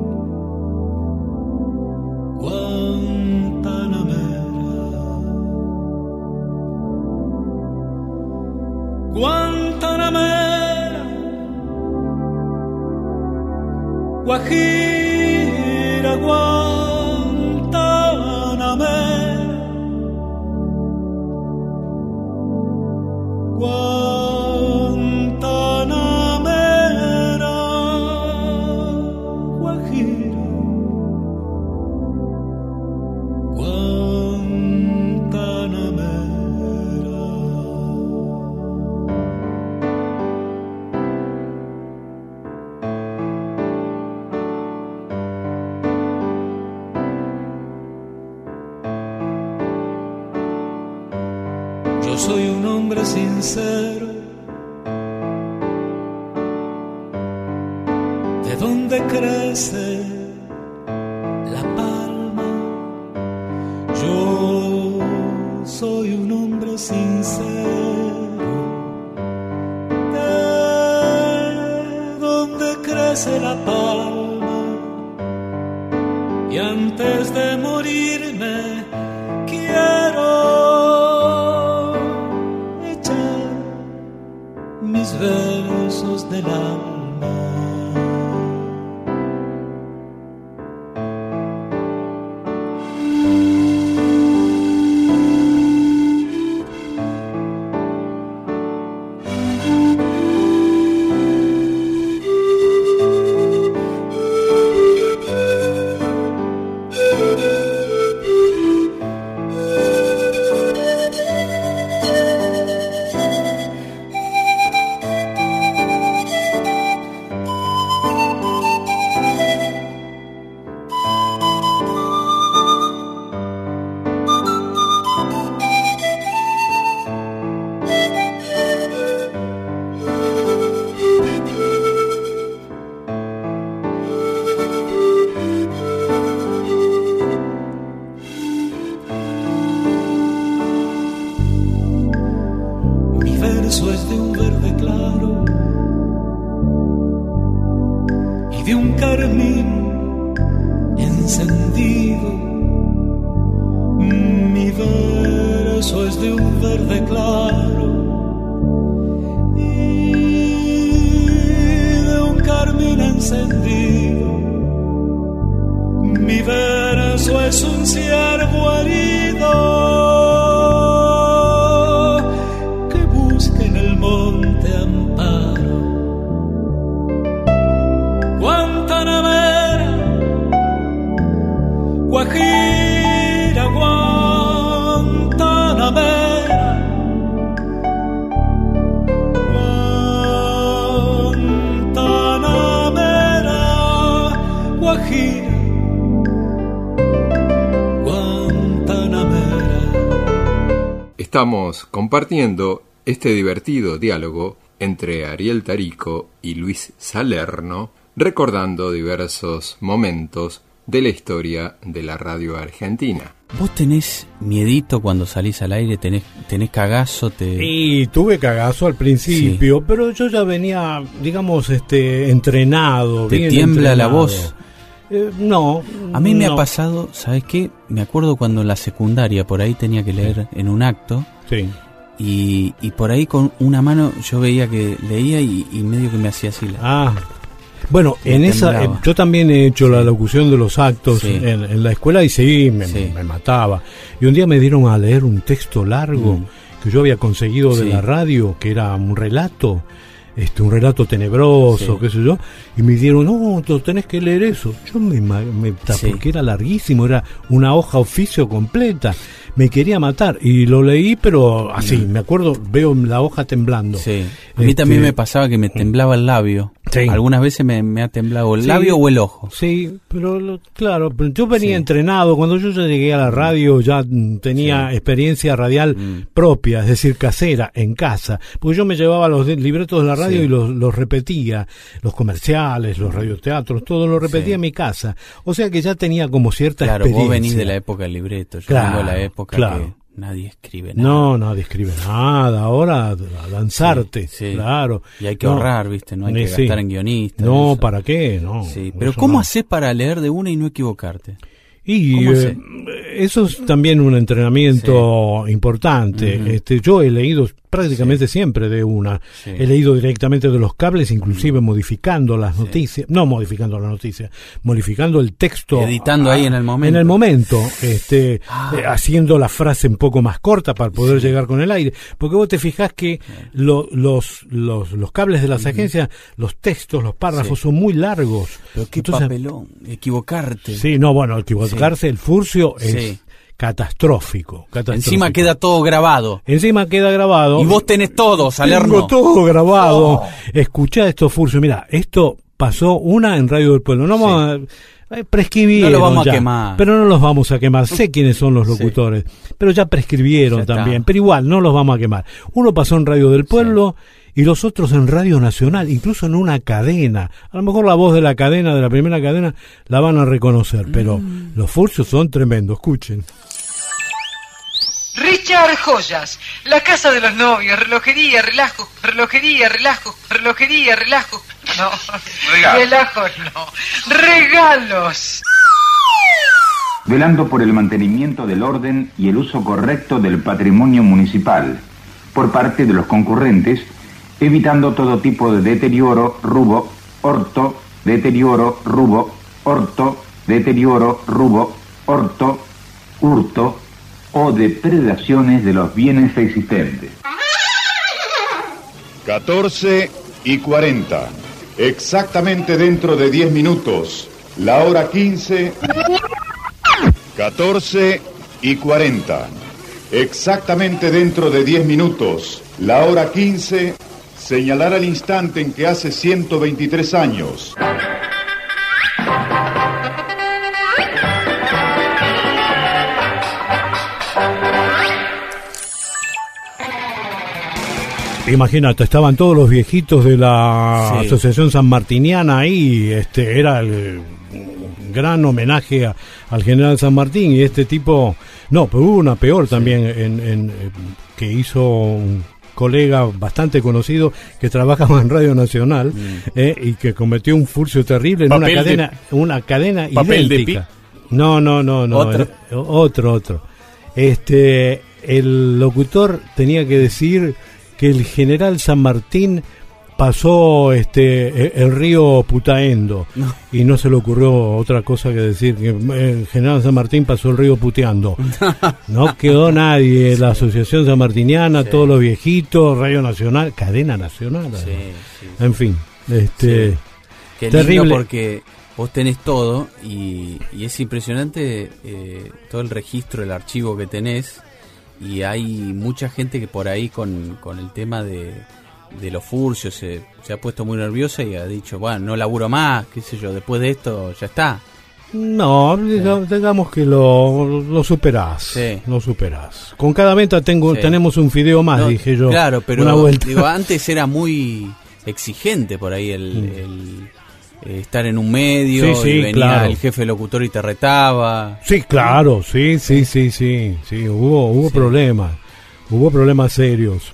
Guantanamera, Guantanamera, Guajira, Guantanamera, Guantanamera, Guajira, Guantanamera. Yo soy un hombre sincero, de donde crece la palma. Yo soy un hombre sincero, de donde crece la palma. Y antes de morirme quiero mis versos del alma. verso es de un verde claro y de un carmín encendido. Mi verso es de un verde claro y de un carmín encendido. Mi verso es un ciervo herido que busca en el monte amparo. Guantanamera, Guajira, Guantanamera, Guantanamera, Guajira, Guantanamera. Estamos compartiendo este divertido diálogo entre Ariel Tarico y Luis Salerno, recordando diversos momentos de la historia de la radio argentina. ¿Vos tenés miedito cuando salís al aire? ¿Tenés, tenés cagazo? Te... Y tuve cagazo al principio, sí. Pero yo ya venía, digamos, este, entrenado. ¿Te bien tiembla entrenado. la voz? Eh, no. A mí me no. ha pasado, ¿sabes qué? Me acuerdo cuando en la secundaria por ahí tenía que leer en un acto. Sí. Y, y por ahí con una mano yo veía que leía y, y medio que me hacía así la... Ah. Bueno, me en esa eh, yo también he hecho sí. la locución de los actos sí. en, en la escuela y sí me, sí, me mataba. Y un día me dieron a leer un texto largo mm. que yo había conseguido de sí. la radio, que era un relato, este un relato tenebroso, sí. qué sé yo, y me dieron, no, tú tenés que leer eso. Yo me, me sí. porque era larguísimo, era una hoja oficio completa. Me quería matar y lo leí, pero así, mm. me acuerdo, veo la hoja temblando. Sí. A mí este... también me pasaba que me temblaba el labio. Sí. Algunas veces me, me ha temblado el sí. labio o el ojo. Sí, pero lo, claro, yo venía sí. entrenado. Cuando yo ya llegué a la radio ya tenía sí. experiencia radial mm. propia, es decir, casera, en casa. Porque yo me llevaba los libretos de la radio sí. y los, los repetía, los comerciales, los radioteatros, todo lo repetía sí. en mi casa. O sea que ya tenía como cierta claro, experiencia. Claro, vos venís de la época del libreto, yo claro, vengo de la época claro. que... Nadie escribe nada. No, nadie escribe nada. Ahora a lanzarte, sí, sí. claro. Y hay que no, ahorrar, ¿viste? No hay que sí. gastar en guionistas. No, eso. ¿para qué? No. Sí. Pero ¿cómo no. haces para leer de una y no equivocarte? Y eh, eso es también un entrenamiento sí. importante. Uh-huh. Este, yo he leído prácticamente sí. siempre de una. Sí. He leído directamente de los cables, inclusive uh-huh. modificando las sí. noticias. No modificando las noticias, modificando el texto. Editando a, ahí en el momento. En el momento, este, ah. eh, haciendo la frase un poco más corta para poder sí. llegar con el aire. Porque vos te fijás que lo, los, los, los cables de las uh-huh. agencias, los textos, los párrafos sí. son muy largos. Pero qué Entonces, papelón, equivocarte. Sí, no, bueno, equivocarse. Sí. El furcio es sí. catastrófico, catastrófico. Encima queda todo grabado. Encima queda grabado. Y vos tenés todo, Salerno. Tengo todo grabado. Oh. Escuchá estos furcios. Mirá, esto pasó una en Radio del Pueblo. No vamos sí. a... Prescribieron no lo vamos ya, a quemar. Pero no los vamos a quemar. Sé quiénes son los locutores. Sí. Pero ya prescribieron ya también. Pero igual, no los vamos a quemar. Uno pasó en Radio del Pueblo... Sí. Y los otros en Radio Nacional, incluso en una cadena. A lo mejor la voz de la cadena, de la primera cadena, la van a reconocer, pero mm. los furcios son tremendos, escuchen. Richard Joyas, la casa de los novios, relojería, relajo, relojería, relajo, relojería, relajo. No, regalos. Relajos no, regalos. Velando por el mantenimiento del orden y el uso correcto del patrimonio municipal por parte de los concurrentes, evitando todo tipo de deterioro, rubo, hurto, deterioro, rubo, hurto, deterioro, rubo, hurto, hurto o depredaciones de los bienes existentes. catorce y cuarenta. Exactamente dentro de diez minutos. La hora quince. catorce y cuarenta. Exactamente dentro de diez minutos. La hora quince. Señalar al instante en que hace ciento veintitrés años. Imagínate, estaban todos los viejitos de la sí. Asociación Sanmartiniana ahí, este era el gran homenaje a, al general San Martín y este tipo, no, pero hubo una peor también sí. en, en, que hizo un colega bastante conocido que trabajaba en Radio Nacional mm. eh, y que cometió un furcio terrible en papel una cadena, de, una cadena idéntica. No, no, no, no, ¿Otro? Eh, otro, otro. Este, el locutor tenía que decir que el general San Martín pasó este el río Putaendo no. y no se le ocurrió otra cosa que decir que el general San Martín pasó el río puteando. No quedó nadie, la Asociación Sanmartiniana, sí. todos los viejitos, Radio Nacional, cadena nacional. Sí, sí. En fin, este sí. Qué terrible lindo porque vos tenés todo y, y es impresionante eh, todo el registro, el archivo que tenés, y hay mucha gente que por ahí con, con el tema de, de los furcios se, se ha puesto muy nerviosa y ha dicho, bueno, no laburo más, qué sé yo, después de esto ya está. No, digamos, digamos que lo, lo superás, sí. lo superás. Con cada venta tengo, sí. tenemos un fideo más, no, dije yo. Claro, pero una vuelta. Digo, antes era muy exigente por ahí el, mm. el eh, estar en un medio, sí, sí, y venía claro. el jefe locutor y te retaba. Sí, claro, sí, sí, sí, sí, sí, hubo, hubo sí. problemas. Hubo problemas serios.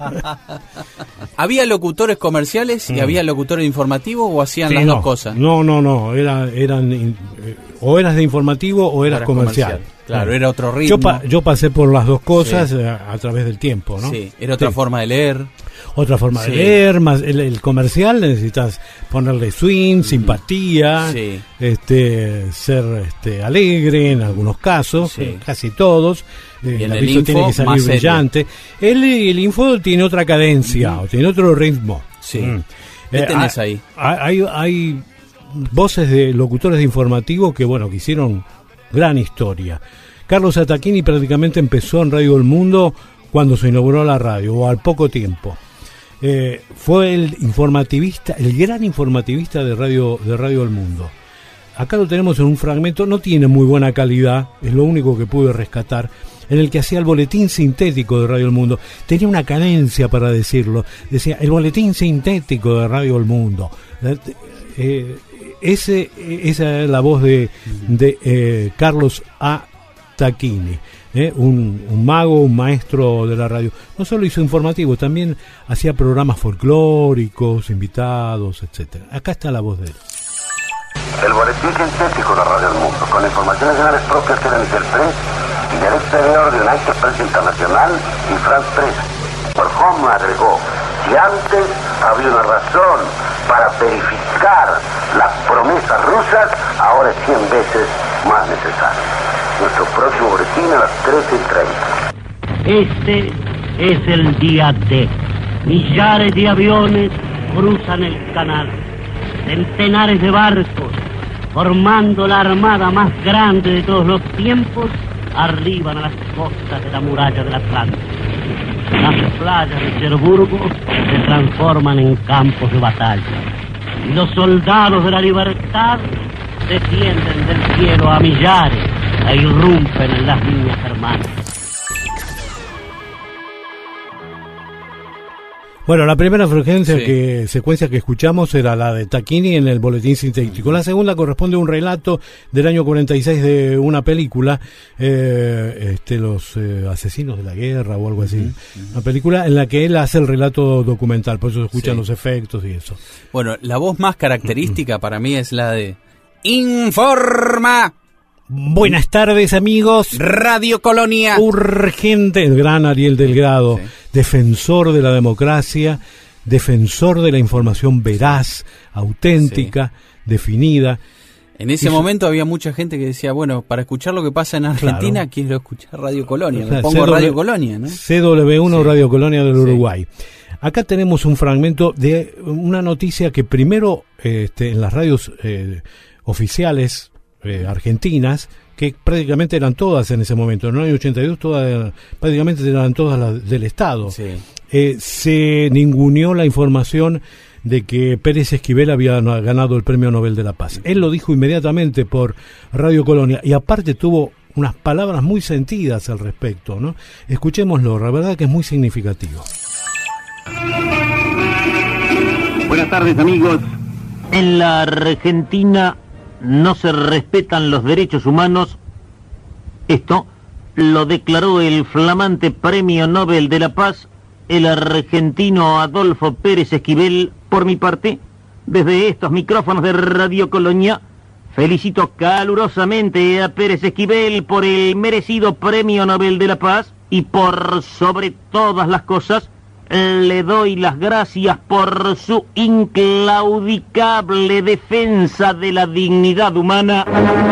¿Había locutores comerciales y mm. había locutores informativos o hacían sí, las no, dos cosas? No, no, no. Era, eran eh, o eras de informativo o eras, eras comercial. comercial. Claro, mm. era otro ritmo. Yo, pa, yo pasé por las dos cosas sí. a, a través del tiempo, ¿no? Sí, era otra sí. forma de leer. Otra forma sí. de leer, más el, el comercial necesitas ponerle swing, mm. simpatía, sí. este, ser este, alegre en algunos casos, sí. casi todos. Eh, el aviso info, tiene que salir brillante. El, el info tiene otra cadencia, mm. o tiene otro ritmo. Sí. Mm. ¿Qué eh, tenés ahí? Hay, hay, hay voces de locutores de informativo que, bueno, que hicieron gran historia. Carlos Attachini prácticamente empezó en Radio El Mundo cuando se inauguró la radio, o al poco tiempo. Eh, fue el informativista, el gran informativista de Radio, de Radio El Mundo. Acá lo tenemos en un fragmento, no tiene muy buena calidad, es lo único que pude rescatar, en el que hacía el boletín sintético de Radio El Mundo. Tenía una cadencia para decirlo, decía el boletín sintético de Radio El Mundo. Eh, ese, esa es la voz de, de eh, Carlos Attachini. Eh, un, un mago, un maestro de la radio. No solo hizo informativo, también hacía programas folclóricos, invitados, etcétera. Acá está la voz de él. El boletín sintético de Radio El Mundo, con informaciones generales propias de Michel Press y del exterior de United Press Internacional y France Press. Por cómo agregó, si antes había una razón para verificar las promesas rusas, ahora es cien veces más necesario. Nuestro próximo boletín a las trece y treinta. Este es el día D. Millares de aviones cruzan el canal. Centenares de barcos, formando la armada más grande de todos los tiempos, arriban a las costas de la muralla del Atlántico. Las playas de Cherburgo se transforman en campos de batalla. Y los soldados de la libertad descienden del cielo a millares e irrumpen en las líneas hermanas. Bueno, la primera frecuencia sí. que secuencia que escuchamos era la de Attachini en el boletín sintético. La segunda corresponde a un relato del año cuarenta y seis de una película, eh, este, los eh, asesinos de la guerra o algo así. Uh-huh. Una película en la que él hace el relato documental, por eso se escuchan sí. los efectos y eso. Bueno, la voz más característica uh-huh. para mí es la de Informa. Buenas tardes, amigos. Radio Colonia. Urgente, el gran Ariel Delgado, sí. defensor de la democracia, defensor de la información veraz, auténtica, sí. definida. En ese y momento su... había mucha gente que decía, bueno, para escuchar lo que pasa en Argentina, claro. quiero escuchar Radio Colonia. O sea, me pongo C W, Radio Colonia, ¿no? C W uno sí. Radio Colonia del Uruguay. Sí. Acá tenemos un fragmento de una noticia que primero este, en las radios eh, oficiales Eh, argentinas, que prácticamente eran todas en ese momento, en el año ochenta y dos todas, prácticamente eran todas las del Estado, sí. eh, se ninguneó la información de que Pérez Esquivel había ganado el Premio Nobel de la Paz. Él lo dijo inmediatamente por Radio Colonia y aparte tuvo unas palabras muy sentidas al respecto, ¿no? Escuchémoslo, la verdad que es muy significativo. Buenas tardes, amigos. En la Argentina no se respetan los derechos humanos. Esto lo declaró el flamante Premio Nobel de la Paz, el argentino Adolfo Pérez Esquivel. Por mi parte, desde estos micrófonos de Radio Colonia, felicito calurosamente a Pérez Esquivel por el merecido Premio Nobel de la Paz y por sobre todas las cosas, le doy las gracias por su inclaudicable defensa de la dignidad humana.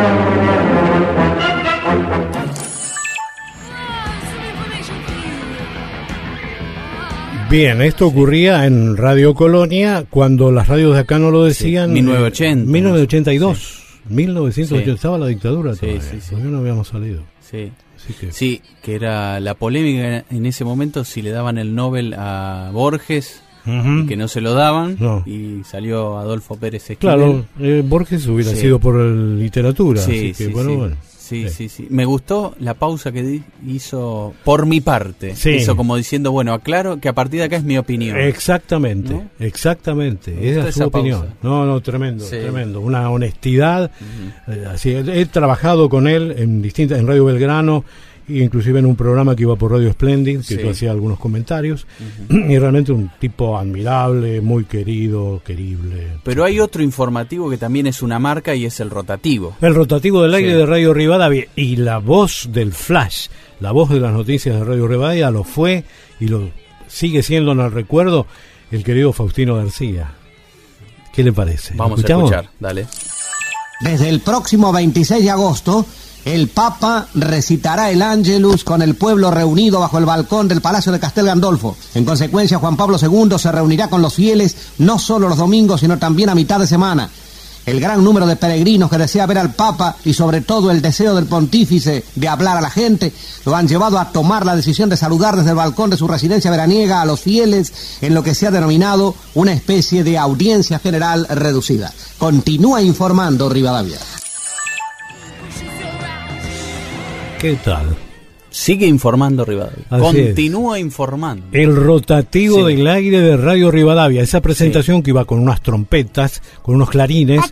Bien, esto ocurría en Radio Colonia cuando las radios de acá no lo decían. Sí, mil novecientos ochenta. mil novecientos ochenta y dos. Sí. mil novecientos ochenta, sí. Estaba la dictadura sí, todavía, sí, sí. todavía no habíamos salido. Sí. Así que... sí, que era la polémica en ese momento si le daban el Nobel a Borges, uh-huh. y que no se lo daban, no. Y salió Adolfo Pérez Esquivel. Claro, eh, Borges hubiera sí. sido por literatura, sí, así que sí, bueno, sí. bueno. Sí, sí, sí. Me gustó la pausa que di- hizo por mi parte. Sí. Hizo como diciendo, bueno, aclaro que a partir de acá es mi opinión. Exactamente, ¿no? Exactamente. Esa es su opinión. Pausa. No, no, tremendo, sí. tremendo. Una honestidad. Uh-huh. Eh, así, he trabajado con él en distintas, en Radio Belgrano, inclusive en un programa que iba por Radio Splendid, que sí. Yo hacía algunos comentarios, uh-huh. Y realmente un tipo admirable, muy querido, querible. Pero hay otro informativo que también es una marca y es el rotativo. El rotativo del aire sí. de Radio Rivadavia, y la voz del flash, la voz de las noticias de Radio Rivadavia lo fue y lo sigue siendo en el recuerdo el querido Faustino García. ¿Qué le parece? Vamos a escuchar, dale. Desde el próximo veintiséis de agosto, el Papa recitará el Ángelus con el pueblo reunido bajo el balcón del Palacio de Castel Gandolfo. En consecuencia, Juan Pablo segundo se reunirá con los fieles no solo los domingos, sino también a mitad de semana. El gran número de peregrinos que desea ver al Papa y sobre todo el deseo del pontífice de hablar a la gente lo han llevado a tomar la decisión de saludar desde el balcón de su residencia veraniega a los fieles en lo que se ha denominado una especie de audiencia general reducida. Continúa informando Rivadavia. ¿Qué tal? Sigue informando Rivadavia. Así Continúa es. informando. El rotativo sí. del aire de Radio Rivadavia. Esa presentación sí. que iba con unas trompetas, con unos clarines.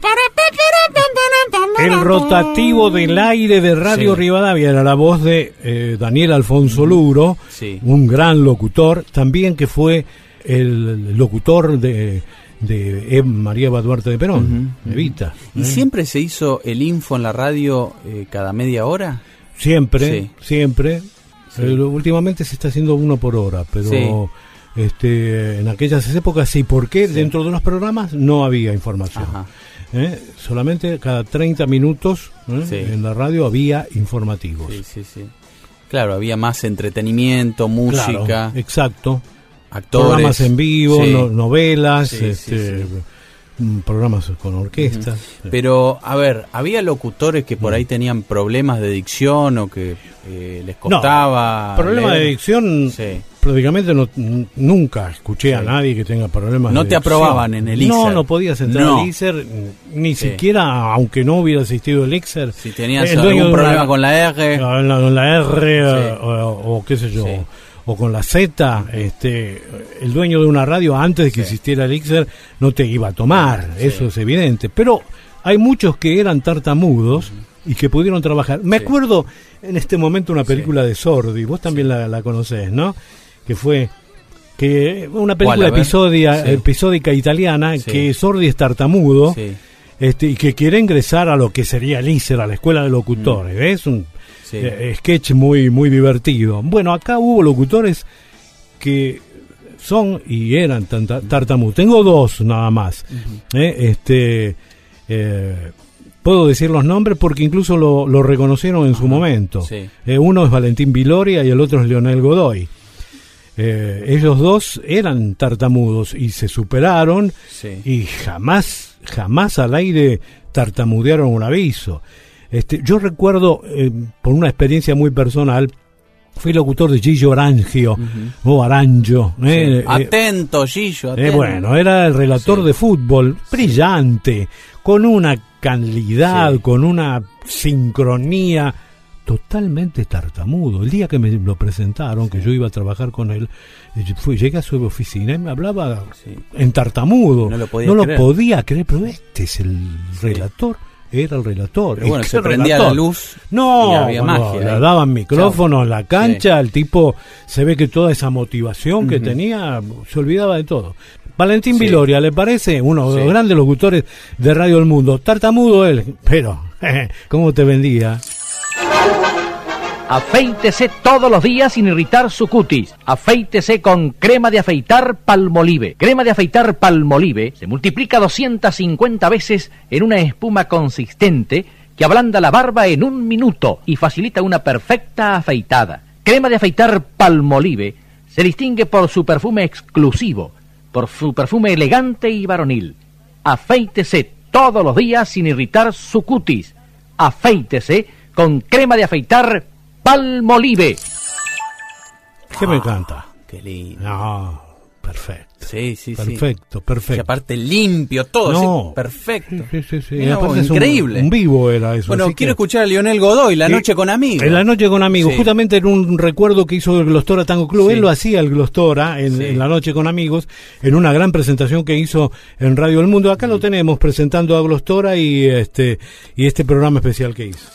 El rotativo del aire de Radio sí. Rivadavia era la voz de eh, Daniel Alfonso Luro, sí. un gran locutor, también que fue el locutor de... de Eva María Eva Duarte de Perón, uh-huh. Evita. ¿Y ¿eh? siempre se hizo el info en la radio eh, cada media hora? Siempre, sí. siempre. Sí. Eh, últimamente se está haciendo uno por hora, pero sí. este, en aquellas épocas sí. ¿Por qué? Sí. Dentro de los programas no había información. ¿Eh? Solamente cada treinta minutos ¿eh? sí. en la radio había informativos. Sí, sí, sí. Claro, había más entretenimiento, música. Claro, exacto. Actores. Programas en vivo, sí. no, novelas, sí, sí, este, sí. programas con orquestas. Uh-huh. Pero, a ver, ¿había locutores que por ahí tenían problemas de dicción o que eh, les costaba? No, problemas leer? de dicción sí. prácticamente no, n- nunca escuché sí. a nadie que tenga problemas no de te dicción. aprobaban en el I C E R. No, no podías entrar no. al I C E R, ni sí. siquiera, aunque no hubiera asistido el I C E R. Si tenías algún problema una, con la R. Con la, con la R sí. o, o, o qué sé yo. Sí. O con la Z, este, el dueño de una radio antes de que sí. existiera el I C E R no te iba a tomar, sí. eso es evidente. Pero hay muchos que eran tartamudos uh-huh. y que pudieron trabajar. Me sí. acuerdo en este momento una película sí. de Sordi, vos también sí. la, la conocés, ¿no? Que fue que una película episodia, sí. episódica italiana sí. que Sordi es tartamudo sí. este, y que quiere ingresar a lo que sería el I C E R, a la escuela de locutores, uh-huh. ¿ves? Un Sí. Eh, sketch muy muy divertido. Bueno, acá hubo locutores que son y eran tartamudos. Tengo dos nada más. Uh-huh. eh, este eh, puedo decir los nombres porque incluso lo, lo reconocieron en uh-huh. su momento. Sí. Eh, uno es Valentín Viloria y el otro es Leonel Godoy. Eh, ellos dos eran tartamudos y se superaron sí. y jamás jamás al aire tartamudearon un aviso. Este, yo recuerdo, eh, por una experiencia muy personal, fui locutor de Gillo Arangio, uh-huh. o Aranjo. Eh, sí. Atento, Gillo, atento. Eh, bueno, era el relator sí. de fútbol, brillante, sí. con una calidad, sí. con una sincronía, totalmente tartamudo. El día que me lo presentaron, sí. que yo iba a trabajar con él, fui, llegué a su oficina y me hablaba sí. en tartamudo. No lo podía, no lo podía creer, pero este es el sí. relator. Era el relator. Pero bueno, se prendía relator? la luz no, y había bueno, magia. Le daban micrófono en la cancha, sí. el tipo se ve que toda esa motivación uh-huh. que tenía se olvidaba de todo. Valentín sí. Viloria, ¿le parece? Uno de sí. los grandes locutores de Radio El Mundo. Tartamudo él, pero ¿cómo te vendía? Afeítese todos los días sin irritar su cutis. Afeítese con crema de afeitar Palmolive. Crema de afeitar Palmolive se multiplica doscientas cincuenta veces en una espuma consistente que ablanda la barba en un minuto y facilita una perfecta afeitada. Crema de afeitar Palmolive se distingue por su perfume exclusivo, por su perfume elegante y varonil. Afeítese todos los días sin irritar su cutis. Afeítese con crema de afeitar Palmolive. Que me encanta. Qué lindo. No, perfecto. Sí, sí, perfecto, sí. perfecto. Y aparte limpio, todo, no. sí, perfecto. Sí, sí, sí. Mira, aparte es increíble. Un, un vivo era eso. Bueno, así quiero que... escuchar a Lionel Godoy, La Noche con Amigos. En La Noche con Amigos, Sí. justamente en un recuerdo que hizo el Glostora Tango Club. Sí. Él lo hacía el Glostora en, Sí. en La Noche con Amigos, en una gran presentación que hizo en Radio El Mundo. Acá lo tenemos presentando a Glostora y este, y este programa especial que hizo.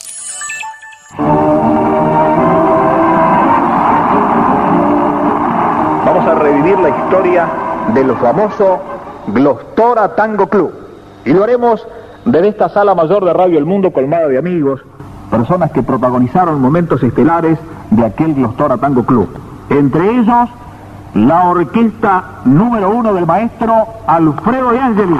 Vamos a revivir la historia del famoso Glostora Tango Club. Y lo haremos desde esta sala mayor de Radio El Mundo colmada de amigos, personas que protagonizaron momentos estelares de aquel Glostora Tango Club. Entre ellos, la orquesta número uno del maestro Alfredo De Angelis.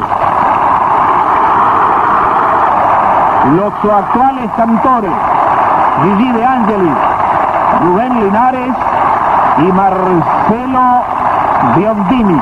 Los actuales cantores, Gigi De Angelis, Rubén Linares y Marcelo Biondini.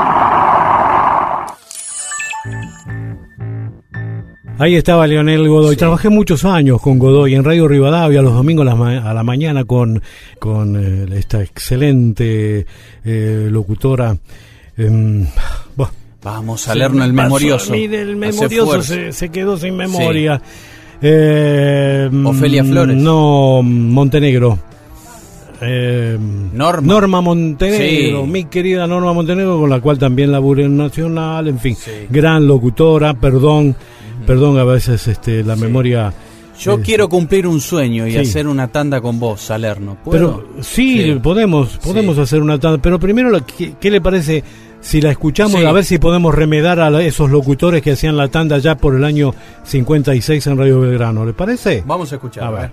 Ahí estaba Lionel Godoy. Sí. Trabajé muchos años con Godoy en Radio Rivadavia los domingos a la, ma- a la mañana con, con eh, esta excelente eh, locutora. Eh, Vamos a leernos el memorioso. Mire, el memorioso se, se quedó sin memoria. Sí. Eh, Ofelia Flores. No, Montenegro. Eh, Norma. Norma Montenegro, Sí. mi querida Norma Montenegro, con la cual también laburé en Nacional, en fin, Sí. gran locutora, perdón, uh-huh. perdón a veces este, la sí. memoria... Yo eh, quiero cumplir un sueño y sí. hacer una tanda con vos, Salerno. ¿Puedo? Pero sí, sí. podemos, podemos sí. hacer una tanda, pero primero, ¿qué, qué le parece si la escuchamos? Sí. A ver si podemos remedar a esos locutores que hacían la tanda ya por el año cincuenta y seis en Radio Belgrano, ¿le parece? Vamos a escuchar. A ver.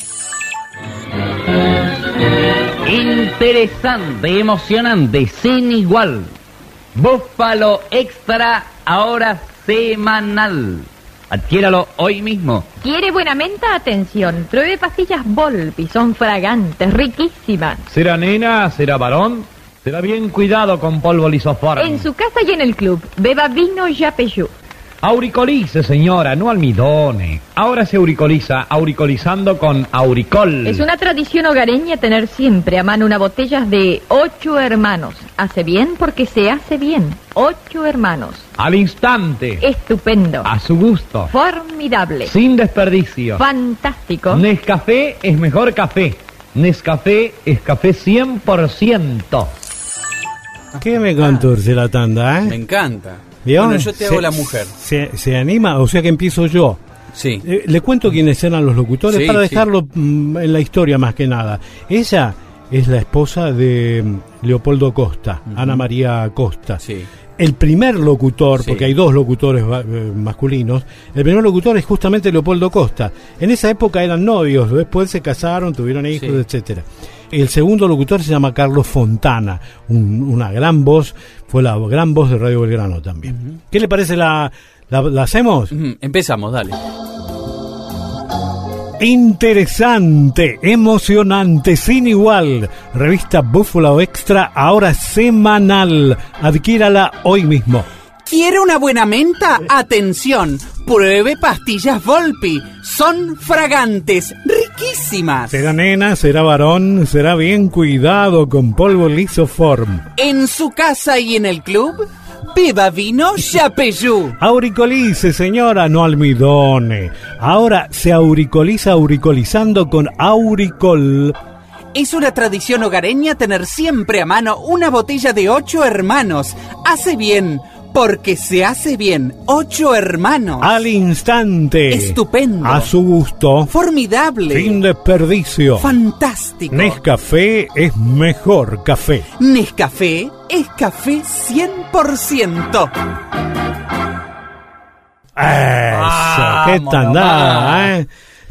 Interesante, emocionante, sin igual. Búfalo Extra, ahora semanal. Adquiéralo hoy mismo. ¿Quiere buena menta? Atención, pruebe pastillas Volpi, son fragantes, riquísimas. ¿Será nena? ¿Será varón? Será bien cuidado con polvo lisoform. En su casa y en el club, beba vino Yapeyú. Auricolice, señora, no almidone. Ahora se auricoliza, auricolizando con Auricol. Es una tradición hogareña tener siempre a mano una botella de Ocho Hermanos. Hace bien porque se hace bien. Ocho Hermanos. Al instante. Estupendo. A su gusto. Formidable. Sin desperdicio. Fantástico. Nescafé es mejor café. Nescafé es café cien por ciento. ¿Qué me conturce la tanda, eh? Me encanta. ¿Vio? Bueno, yo te hago se, la mujer. Se, se anima, o sea que empiezo yo. Sí. Eh, le cuento quiénes eran los locutores sí, para sí. dejarlo mm, en la historia más que nada. Ella es la esposa de Leopoldo Costa, uh-huh. Ana María Costa. Sí. El primer locutor, sí. porque hay dos locutores eh, masculinos, el primer locutor es justamente Leopoldo Costa. En esa época eran novios, después se casaron, tuvieron hijos, sí. etcétera. El segundo locutor se llama Carlos Fontana, un, una gran voz, fue la gran voz de Radio Belgrano también. Uh-huh. ¿Qué le parece la, la, la hacemos? Uh-huh. Empezamos, dale. Interesante, emocionante, sin igual. Revista Búfalo Extra, ahora semanal. Adquiérala hoy mismo. ¿Quiere una buena menta? Atención, pruebe pastillas Volpi. Son fragantes, riquísimas. Será nena, será varón, será bien cuidado con polvo lisoform. En su casa y en el club, beba vino Yapeyú. Auricolice, señora, no almidone. Ahora se auricoliza auricolizando con Auricol. Es una tradición hogareña tener siempre a mano una botella de Ocho Hermanos. Hace bien. Porque se hace bien. Ocho Hermanos. Al instante. Estupendo. A su gusto. Formidable. Sin desperdicio. Fantástico. Nescafé es mejor café. Nescafé es café cien por ciento. Eso, qué tanda, ¿eh?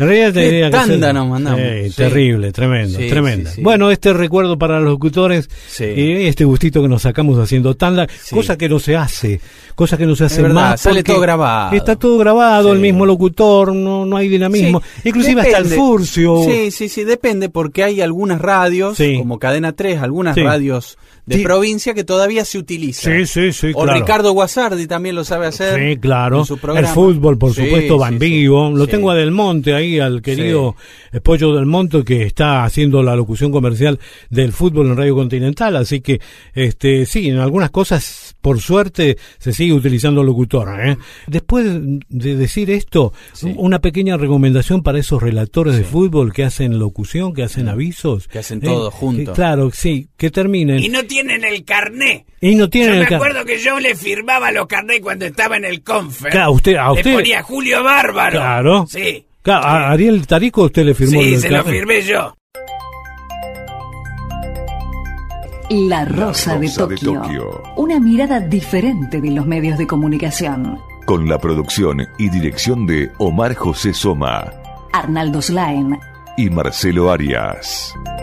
En realidad tendría que tanda ser, nos mandamos. Eh, sí. Terrible, tremendo, sí, tremenda. Sí, sí. Bueno, este recuerdo para los locutores sí. y este gustito que nos sacamos haciendo tanda, sí. cosa que no se hace, cosa que no se hace verdad, más. Sale todo grabado. Está todo grabado, sí. el mismo locutor, no, no hay dinamismo. Sí. Inclusive depende. Hasta el furcio. Sí, sí, sí, depende, porque hay algunas radios, sí. como Cadena tres, algunas sí. radios de sí. provincia que todavía se utilizan. Sí, sí, sí, o claro. Ricardo Guasardi también lo sabe hacer. Sí, claro. En su programa. El fútbol, por sí, supuesto, va sí, en vivo. sí. Lo sí. tengo a Del Monte ahí, al querido sí. Pollo Del Monte, que está haciendo la locución comercial del fútbol en Radio Continental. Así que, este, sí, en algunas cosas, por suerte, se sigue utilizando locutor, ¿eh? Después de decir esto, sí. una pequeña recomendación para esos relatores sí. de fútbol que hacen locución, que hacen avisos. Que hacen todo eh, junto. Que, claro, sí, que terminen. Y no tienen el carné. Y no tienen yo el me acuerdo que yo le firmaba los carnés cuando estaba en el Confer. Claro, usted, a usted le ponía Julio Bárbaro. Claro. Sí. Claro, a Ariel Tarico usted le firmó sí, el se carné. lo firmé yo. La Rosa, La Rosa de, Tokio. de Tokio. Una mirada diferente de los medios de comunicación. Con la producción y dirección de Omar José Soma, Arnaldo Slaen y Marcelo Arias.